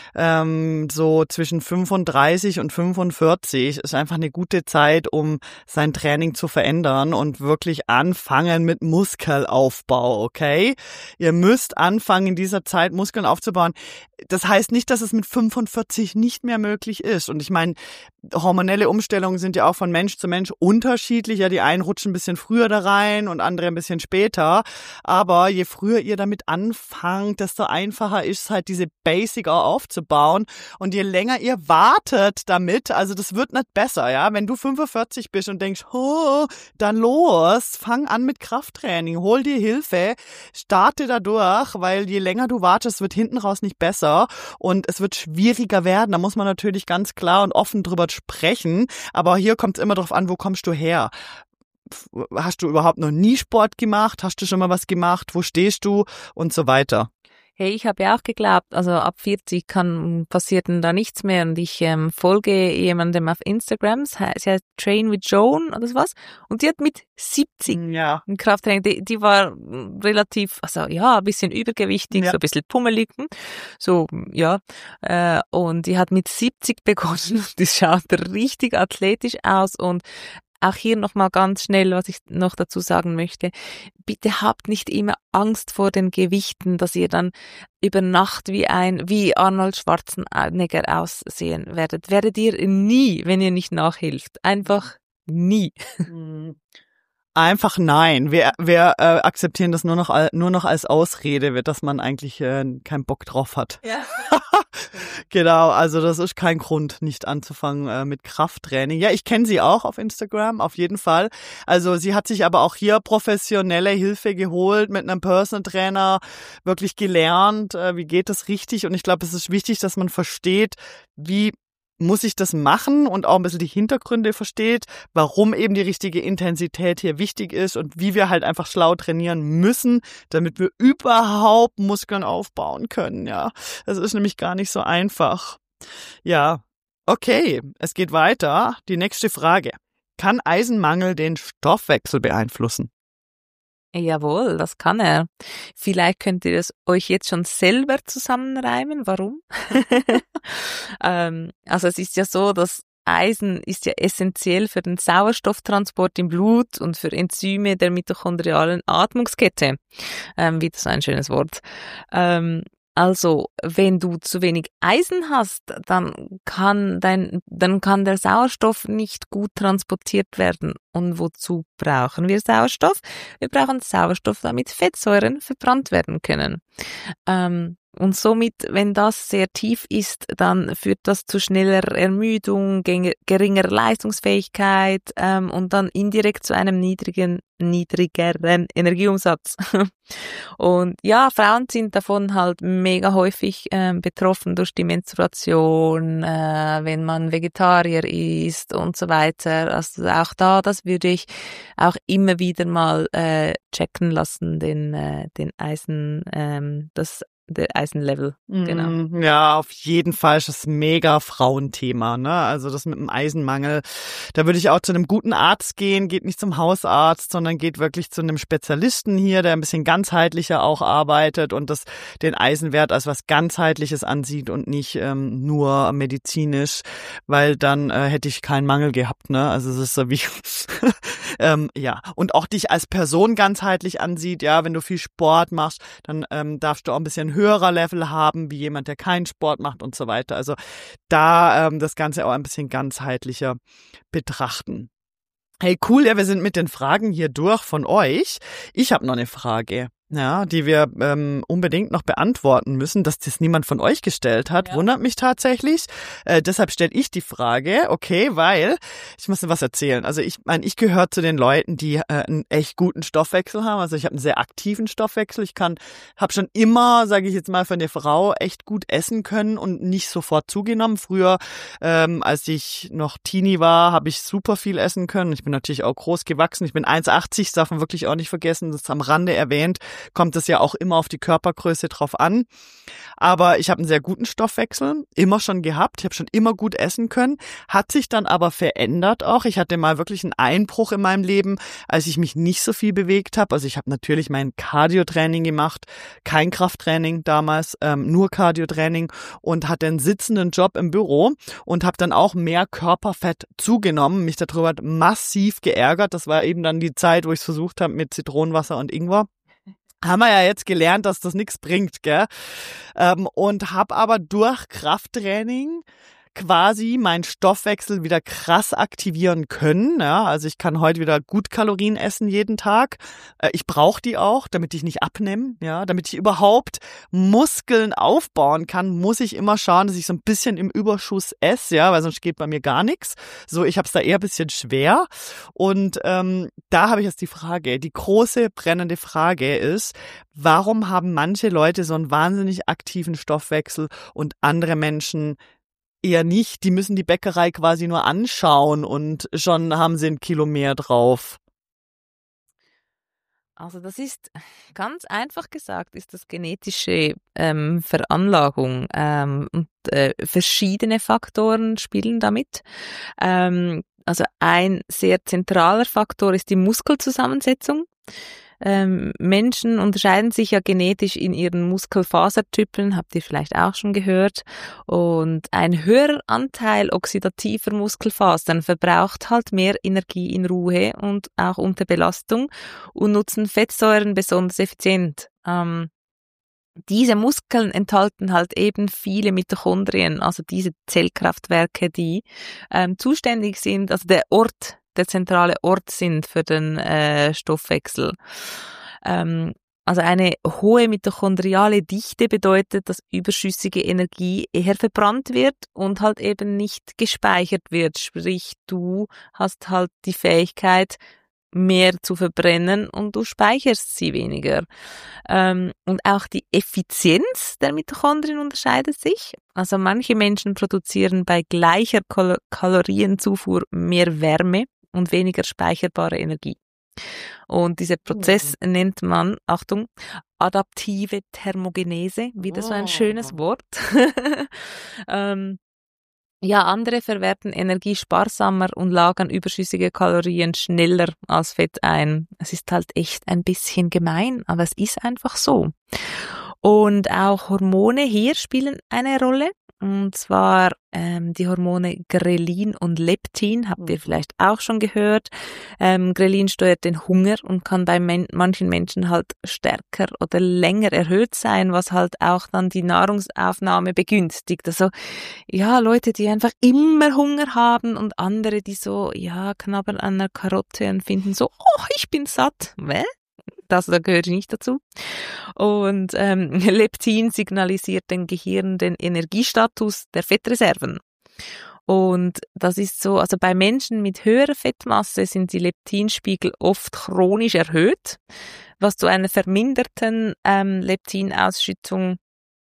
so zwischen 35 und 45 ist einfach eine gute Zeit, um sein Training zu verändern und wirklich anfangen mit Muskelaufbau, okay? Ihr müsst anfangen, in dieser Zeit Muskeln aufzubauen. Das heißt nicht, dass es mit 45 nicht mehr möglich ist. Und ich meine, hormonelle Umstellungen sind ja auch von Mensch zu Mensch unterschiedlich. Ja, die einen rutschen ein bisschen früher da rein und andere ein bisschen später. Aber je früher ihr damit anfangt, desto einfacher ist es halt, diese Basic auch aufzubauen. Und je länger ihr wartet damit, also das wird nicht besser, ja. Wenn du 45 bist und denkst, oh, dann los, fang an mit Krafttraining, hol dir Hilfe, starte da durch, weil je länger du wartest, wird hinten raus nicht besser und es wird schwieriger werden. Da muss man natürlich ganz klar und offen drüber sprechen. Aber hier kommt es immer darauf an, wo kommst du her? Hast du überhaupt noch nie Sport gemacht? Hast du schon mal was gemacht? Wo stehst du? Und so weiter. Hey, ich habe ja auch geglaubt, also ab 40 passiert denn da nichts mehr und ich folge jemandem auf Instagram, sie heißt Train with Joan oder sowas und die hat mit 70 ein Krafttraining, die war relativ, also ja, ein bisschen übergewichtig, so ein bisschen pummelig, so, ja, und die hat mit 70 begonnen, die schaut richtig athletisch aus und auch hier nochmal ganz schnell, was ich noch dazu sagen möchte. Bitte habt nicht immer Angst vor den Gewichten, dass ihr dann über Nacht wie Arnold Schwarzenegger aussehen werdet. Werdet ihr nie, wenn ihr nicht nachhilft. Einfach nie. Einfach nein. Wir akzeptieren das nur noch als Ausrede, dass man eigentlich keinen Bock drauf hat. Ja. Genau, also das ist kein Grund, nicht anzufangen mit Krafttraining. Ja, ich kenne sie auch auf Instagram, auf jeden Fall. Also sie hat sich aber auch hier professionelle Hilfe geholt mit einem Personal Trainer, wirklich gelernt, wie geht das richtig. Und ich glaube, es ist wichtig, dass man versteht, wie muss ich das machen und auch ein bisschen die Hintergründe versteht, warum eben die richtige Intensität hier wichtig ist und wie wir halt einfach schlau trainieren müssen, damit wir überhaupt Muskeln aufbauen können, ja. Das ist nämlich gar nicht so einfach. Ja, okay, es geht weiter. Die nächste Frage. Kann Eisenmangel den Stoffwechsel beeinflussen? Jawohl, das kann er. Vielleicht könnt ihr es euch jetzt schon selber zusammenreimen. Warum? Also es ist ja so, dass Eisen ist ja essentiell für den Sauerstofftransport im Blut und für Enzyme der mitochondrialen Atmungskette. Wieder so ein schönes Wort. Also, wenn du zu wenig Eisen hast, dann kann der Sauerstoff nicht gut transportiert werden. Und wozu brauchen wir Sauerstoff? Wir brauchen Sauerstoff, damit Fettsäuren verbrannt werden können. Und somit, wenn das sehr tief ist, dann führt das zu schneller Ermüdung, geringerer Leistungsfähigkeit und dann indirekt zu einem niedrigeren Energieumsatz. Und ja, Frauen sind davon halt mega häufig betroffen durch die Menstruation, wenn man Vegetarier ist und so weiter. Also auch da, das würde ich auch immer wieder mal checken lassen, den Eisen, der Eisenlevel, genau. Ja, auf jeden Fall ist das mega Frauenthema, ne? Also das mit dem Eisenmangel, da würde ich auch zu einem guten Arzt gehen, geht nicht zum Hausarzt, sondern geht wirklich zu einem Spezialisten hier, der ein bisschen ganzheitlicher auch arbeitet und den Eisenwert als was Ganzheitliches ansieht und nicht nur medizinisch, weil dann hätte ich keinen Mangel gehabt, ne? Also es ist so wie ja, und auch dich als Person ganzheitlich ansieht, ja, wenn du viel Sport machst, dann darfst du auch ein bisschen höherer Level haben, wie jemand, der keinen Sport macht und so weiter. Also da das Ganze auch ein bisschen ganzheitlicher betrachten. Hey, cool, ja, wir sind mit den Fragen hier durch von euch. Ich habe noch eine Frage, ja, die wir unbedingt noch beantworten müssen, dass das niemand von euch gestellt hat. Ja. Wundert mich tatsächlich. Deshalb stelle ich die Frage, okay, weil ich muss dir was erzählen. Also ich meine, ich gehöre zu den Leuten, die einen echt guten Stoffwechsel haben. Also ich habe einen sehr aktiven Stoffwechsel. Ich habe schon immer, sage ich jetzt mal, für eine Frau echt gut essen können und nicht sofort zugenommen. Früher, als ich noch Teenie war, habe ich super viel essen können. Ich bin natürlich auch groß gewachsen. Ich bin 1,80, das darf man wirklich auch nicht vergessen. Das ist am Rande erwähnt. Kommt es ja auch immer auf die Körpergröße drauf an. Aber ich habe einen sehr guten Stoffwechsel, immer schon gehabt. Ich habe schon immer gut essen können, hat sich dann aber verändert auch. Ich hatte mal wirklich einen Einbruch in meinem Leben, als ich mich nicht so viel bewegt habe. Also ich habe natürlich mein Cardio-Training gemacht, kein Krafttraining damals, nur Cardio-Training und hatte einen sitzenden Job im Büro und habe dann auch mehr Körperfett zugenommen, mich darüber massiv geärgert. Das war eben dann die Zeit, wo ich es versucht habe mit Zitronenwasser und Ingwer. Haben wir ja jetzt gelernt, dass das nichts bringt, gell? Und habe aber durch Krafttraining quasi meinen Stoffwechsel wieder krass aktivieren können. Ja, also ich kann heute wieder gut Kalorien essen jeden Tag. Ich brauche die auch, damit ich nicht abnehme. Ja, damit ich überhaupt Muskeln aufbauen kann, muss ich immer schauen, dass ich so ein bisschen im Überschuss esse, ja, weil sonst geht bei mir gar nichts. So, ich habe es da eher ein bisschen schwer. Und da habe ich jetzt die Frage, die große brennende Frage ist, warum haben manche Leute so einen wahnsinnig aktiven Stoffwechsel und andere Menschen eher nicht, die müssen die Bäckerei quasi nur anschauen und schon haben sie 1 Kilo mehr drauf. Also das ist ganz einfach gesagt, ist das genetische Veranlagung und verschiedene Faktoren spielen damit. Also ein sehr zentraler Faktor ist die Muskelzusammensetzung. Menschen unterscheiden sich ja genetisch in ihren Muskelfasertypen, habt ihr vielleicht auch schon gehört. Und ein höherer Anteil oxidativer Muskelfasern verbraucht halt mehr Energie in Ruhe und auch unter Belastung und nutzen Fettsäuren besonders effizient. Diese Muskeln enthalten halt eben viele Mitochondrien, also diese Zellkraftwerke, die zuständig sind, also der zentrale Ort sind für den Stoffwechsel. Also eine hohe mitochondriale Dichte bedeutet, dass überschüssige Energie eher verbrannt wird und halt eben nicht gespeichert wird. Sprich, du hast halt die Fähigkeit, mehr zu verbrennen und du speicherst sie weniger. Und auch die Effizienz der Mitochondrien unterscheidet sich. Also manche Menschen produzieren bei gleicher Kalorienzufuhr mehr Wärme und weniger speicherbare Energie. Und dieser Prozess nennt man, Achtung, adaptive Thermogenese, wieder so ein schönes Wort. Ja, andere verwerten Energie sparsamer und lagern überschüssige Kalorien schneller als Fett ein. Es ist halt echt ein bisschen gemein, aber es ist einfach so. Und auch Hormone hier spielen eine Rolle. Und zwar die Hormone Grelin und Leptin, habt ihr vielleicht auch schon gehört. Grelin steuert den Hunger und kann bei manchen Menschen halt stärker oder länger erhöht sein, was halt auch dann die Nahrungsaufnahme begünstigt. Also ja, Leute, die einfach immer Hunger haben und andere, die so, ja, knabbern an einer Karotte und finden so, oh, ich bin satt. Da gehöre ich nicht dazu. Und Leptin signalisiert dem Gehirn den Energiestatus der Fettreserven. Und das ist so, also bei Menschen mit höherer Fettmasse sind die Leptinspiegel oft chronisch erhöht, was zu einer verminderten Leptinausschüttung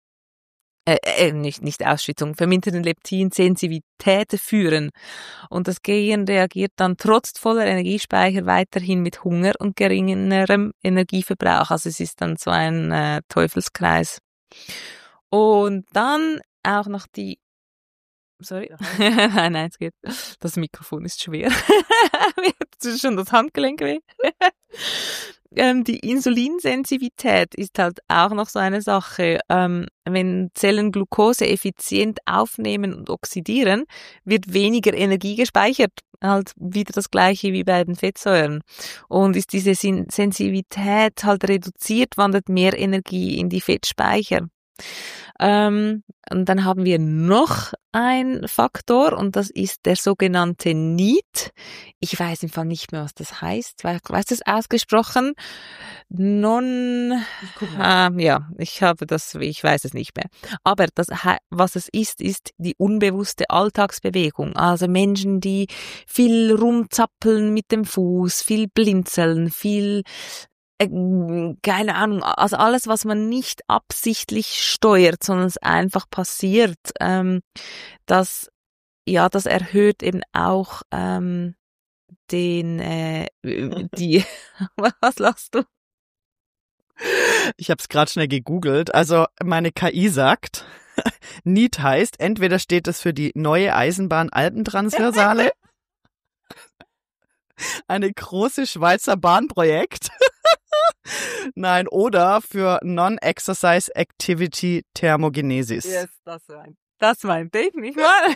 verminderten Leptinsensitivität führen. Und das Gehirn reagiert dann trotz voller Energiespeicher weiterhin mit Hunger und geringerem Energieverbrauch. Also es ist dann so ein Teufelskreis. Und dann auch noch die nein, es geht. Das Mikrofon ist schwer. Mir tut schon das Handgelenk weh. Die Insulinsensitivität ist halt auch noch so eine Sache. Wenn Zellen Glucose effizient aufnehmen und oxidieren, wird weniger Energie gespeichert. Halt wieder das Gleiche wie bei den Fettsäuren. Und ist diese Sensitivität halt reduziert, wandert mehr Energie in die Fettspeicher. Und dann haben wir noch ein Faktor und das ist der sogenannte NEAT. Ich weiß im Fall nicht mehr, was das heißt. Weißt du das ausgesprochen? Ich weiß es nicht mehr. Aber was es ist die unbewusste Alltagsbewegung. Also Menschen, die viel rumzappeln mit dem Fuß, viel blinzeln, viel keine Ahnung, also alles, was man nicht absichtlich steuert, sondern es einfach passiert, das erhöht eben auch was lachst du? Ich habe es gerade schnell gegoogelt. Also meine KI sagt, NEAT heißt, entweder steht es für die neue Eisenbahn Alpentransversale, eine große Schweizer Bahnprojekt. Nein, oder für Non-Exercise Activity Thermogenesis. Yes, das meinte ich nicht mal.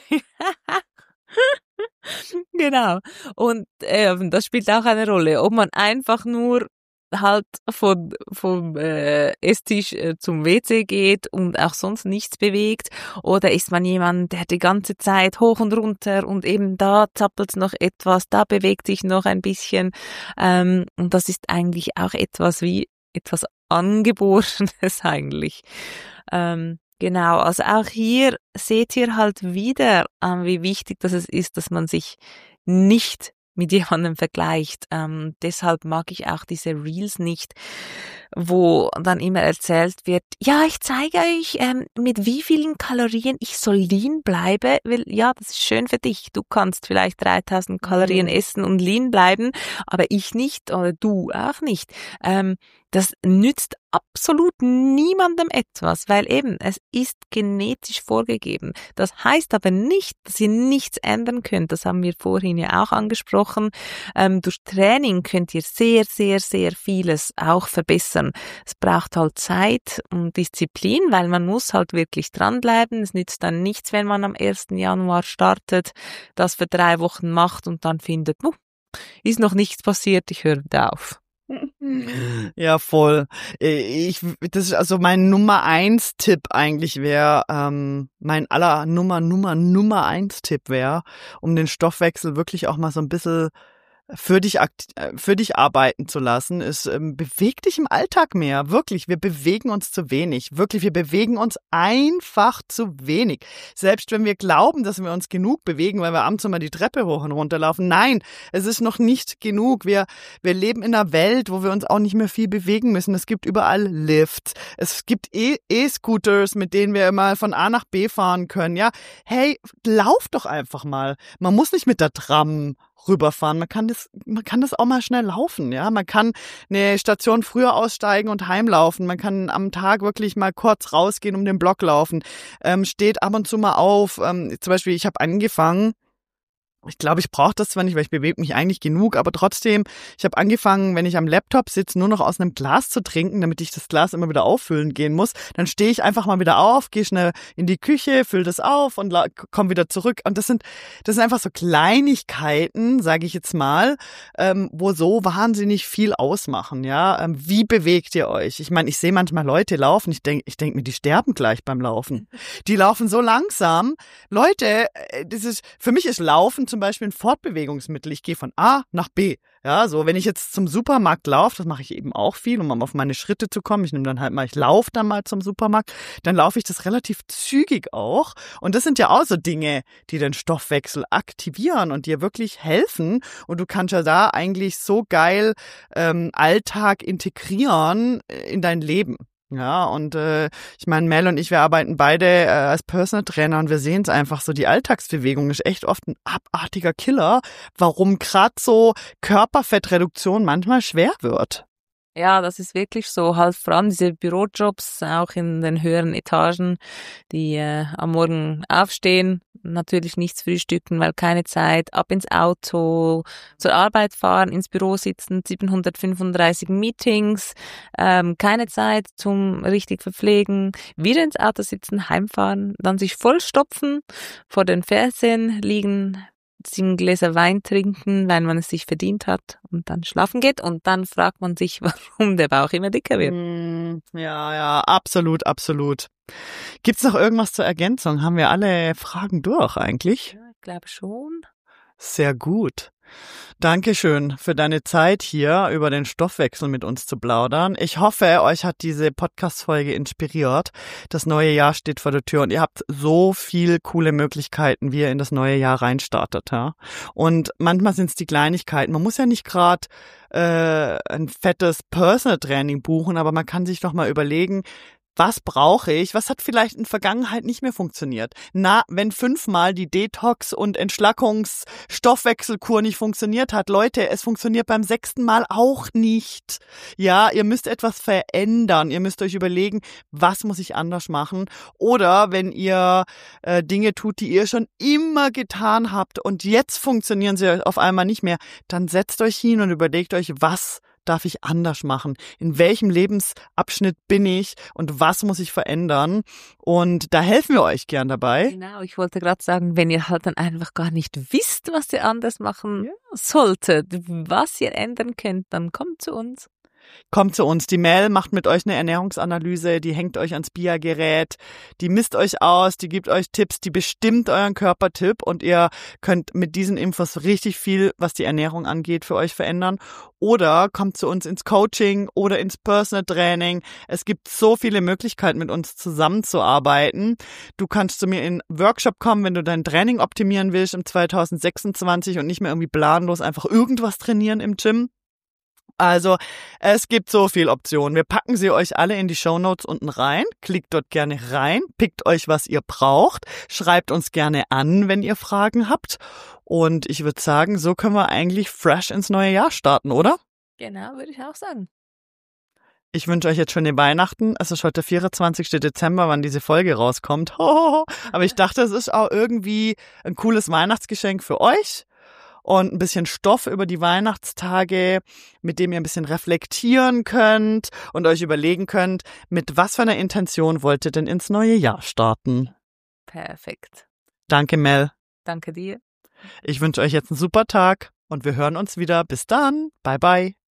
Genau. Und das spielt auch eine Rolle, ob man einfach nur halt vom Esstisch zum WC geht und auch sonst nichts bewegt, oder ist man jemand, der die ganze Zeit hoch und runter und eben da zappelt noch etwas, da bewegt sich noch ein bisschen, und das ist eigentlich auch etwas Angeborenes eigentlich. Genau, also auch hier seht ihr halt wieder, wie wichtig das ist, dass man sich nicht mit jemandem vergleicht. Deshalb mag ich auch diese Reels nicht, wo dann immer erzählt wird, ja, ich zeige euch, mit wie vielen Kalorien ich so lean bleibe, weil ja, das ist schön für dich. Du kannst vielleicht 3000 Kalorien essen und lean bleiben, aber ich nicht oder du auch nicht. das nützt absolut niemandem etwas, weil eben es ist genetisch vorgegeben. Das heißt aber nicht, dass ihr nichts ändern könnt. Das haben wir vorhin ja auch angesprochen. Durch Training könnt ihr sehr, sehr, sehr vieles auch verbessern. Es braucht halt Zeit und Disziplin, weil man muss halt wirklich dranbleiben. Es nützt dann nichts, wenn man am 1. Januar startet, das für 3 Wochen macht und dann findet, ist noch nichts passiert, ich höre wieder auf. Ja, voll. Das ist also mein Nummer 1 Tipp eigentlich wäre, mein Nummer 1 Tipp wäre, um den Stoffwechsel wirklich auch mal so ein bisschen für dich arbeiten zu lassen, ist, beweg dich im Alltag mehr. Wirklich, wir bewegen uns zu wenig. Wirklich, wir bewegen uns einfach zu wenig. Selbst wenn wir glauben, dass wir uns genug bewegen, weil wir abends immer die Treppe hoch und runter laufen. Nein, es ist noch nicht genug. Wir leben in einer Welt, wo wir uns auch nicht mehr viel bewegen müssen. Es gibt überall Lifts. Es gibt E-Scooters, mit denen wir immer von A nach B fahren können. Ja, hey, lauf doch einfach mal. Man muss nicht mit der Tram rüberfahren. Man kann das auch mal schnell laufen, ja. Man kann eine Station früher aussteigen und heimlaufen. Man kann am Tag wirklich mal kurz rausgehen, um den Block laufen. Steht ab und zu mal auf. Zum Beispiel, ich habe angefangen, ich glaube, ich brauche das zwar nicht, weil ich bewege mich eigentlich genug, aber trotzdem, ich habe angefangen, wenn ich am Laptop sitze, nur noch aus einem Glas zu trinken, damit ich das Glas immer wieder auffüllen gehen muss. Dann stehe ich einfach mal wieder auf, gehe schnell in die Küche, fülle das auf und komme wieder zurück. Und das sind einfach so Kleinigkeiten, sage ich jetzt mal, wo so wahnsinnig viel ausmachen. Ja, wie bewegt ihr euch? Ich meine, ich sehe manchmal Leute laufen, ich denk mir, die sterben gleich beim Laufen. Die laufen so langsam. Leute, für mich ist Laufen zum Beispiel ein Fortbewegungsmittel. Ich gehe von A nach B. Ja, so wenn ich jetzt zum Supermarkt laufe, das mache ich eben auch viel, um mal auf meine Schritte zu kommen. Ich laufe dann mal zum Supermarkt, dann laufe ich das relativ zügig auch. Und das sind ja auch so Dinge, die den Stoffwechsel aktivieren und dir wirklich helfen. Und du kannst ja da eigentlich so geil Alltag integrieren in dein Leben. Ja, und ich meine, Mel und ich, wir arbeiten beide als Personal Trainer und wir sehen es einfach so, die Alltagsbewegung ist echt oft ein abartiger Killer, warum gerade so Körperfettreduktion manchmal schwer wird. Ja, das ist wirklich so. Halt vor allem diese Bürojobs, auch in den höheren Etagen, die am Morgen aufstehen, natürlich nichts frühstücken, weil keine Zeit, ab ins Auto, zur Arbeit fahren, ins Büro sitzen, 735 Meetings, keine Zeit zum richtig verpflegen, wieder ins Auto sitzen, heimfahren, dann sich vollstopfen, vor den Fernsehen liegen, 7 Gläser Wein trinken, weil man es sich verdient hat und dann schlafen geht und dann fragt man sich, warum der Bauch immer dicker wird. Ja, absolut, absolut. Gibt's noch irgendwas zur Ergänzung? Haben wir alle Fragen durch eigentlich? Ja, ich glaube schon. Sehr gut. Dankeschön für deine Zeit hier, über den Stoffwechsel mit uns zu plaudern. Ich hoffe, euch hat diese Podcast-Folge inspiriert. Das neue Jahr steht vor der Tür und ihr habt so viel coole Möglichkeiten, wie ihr in das neue Jahr reinstartet. Ja? Und manchmal sind es die Kleinigkeiten. Man muss ja nicht gerade ein fettes Personal Training buchen, aber man kann sich doch mal überlegen, was brauche ich? Was hat vielleicht in der Vergangenheit nicht mehr funktioniert? Wenn 5-mal die Detox- und Entschlackungsstoffwechselkur nicht funktioniert hat, Leute, es funktioniert beim 6. Mal auch nicht. Ja, ihr müsst etwas verändern. Ihr müsst euch überlegen, was muss ich anders machen? Oder wenn ihr Dinge tut, die ihr schon immer getan habt und jetzt funktionieren sie auf einmal nicht mehr, dann setzt euch hin und überlegt euch, was darf ich anders machen? In welchem Lebensabschnitt bin ich und was muss ich verändern? Und da helfen wir euch gern dabei. Genau, ich wollte gerade sagen, wenn ihr halt dann einfach gar nicht wisst, was ihr anders machen solltet, was ihr ändern könnt, dann kommt zu uns. Kommt zu uns. Die Mel macht mit euch eine Ernährungsanalyse, die hängt euch ans BIA-Gerät, die misst euch aus, die gibt euch Tipps, die bestimmt euren Körpertyp und ihr könnt mit diesen Infos richtig viel, was die Ernährung angeht, für euch verändern. Oder kommt zu uns ins Coaching oder ins Personal Training. Es gibt so viele Möglichkeiten, mit uns zusammenzuarbeiten. Du kannst zu mir in Workshop kommen, wenn du dein Training optimieren willst im 2026 und nicht mehr irgendwie planlos einfach irgendwas trainieren im Gym. Also, es gibt so viele Optionen. Wir packen sie euch alle in die Shownotes unten rein. Klickt dort gerne rein, pickt euch, was ihr braucht, schreibt uns gerne an, wenn ihr Fragen habt. Und ich würde sagen, so können wir eigentlich fresh ins neue Jahr starten, oder? Genau, würde ich auch sagen. Ich wünsche euch jetzt schöne Weihnachten. Es ist heute der 24. Dezember, wann diese Folge rauskommt. Aber ich dachte, es ist auch irgendwie ein cooles Weihnachtsgeschenk für euch und ein bisschen Stoff über die Weihnachtstage, mit dem ihr ein bisschen reflektieren könnt und euch überlegen könnt, mit was für einer Intention wollt ihr denn ins neue Jahr starten. Perfekt. Danke, Mel. Danke dir. Ich wünsche euch jetzt einen super Tag und wir hören uns wieder. Bis dann. Bye, bye.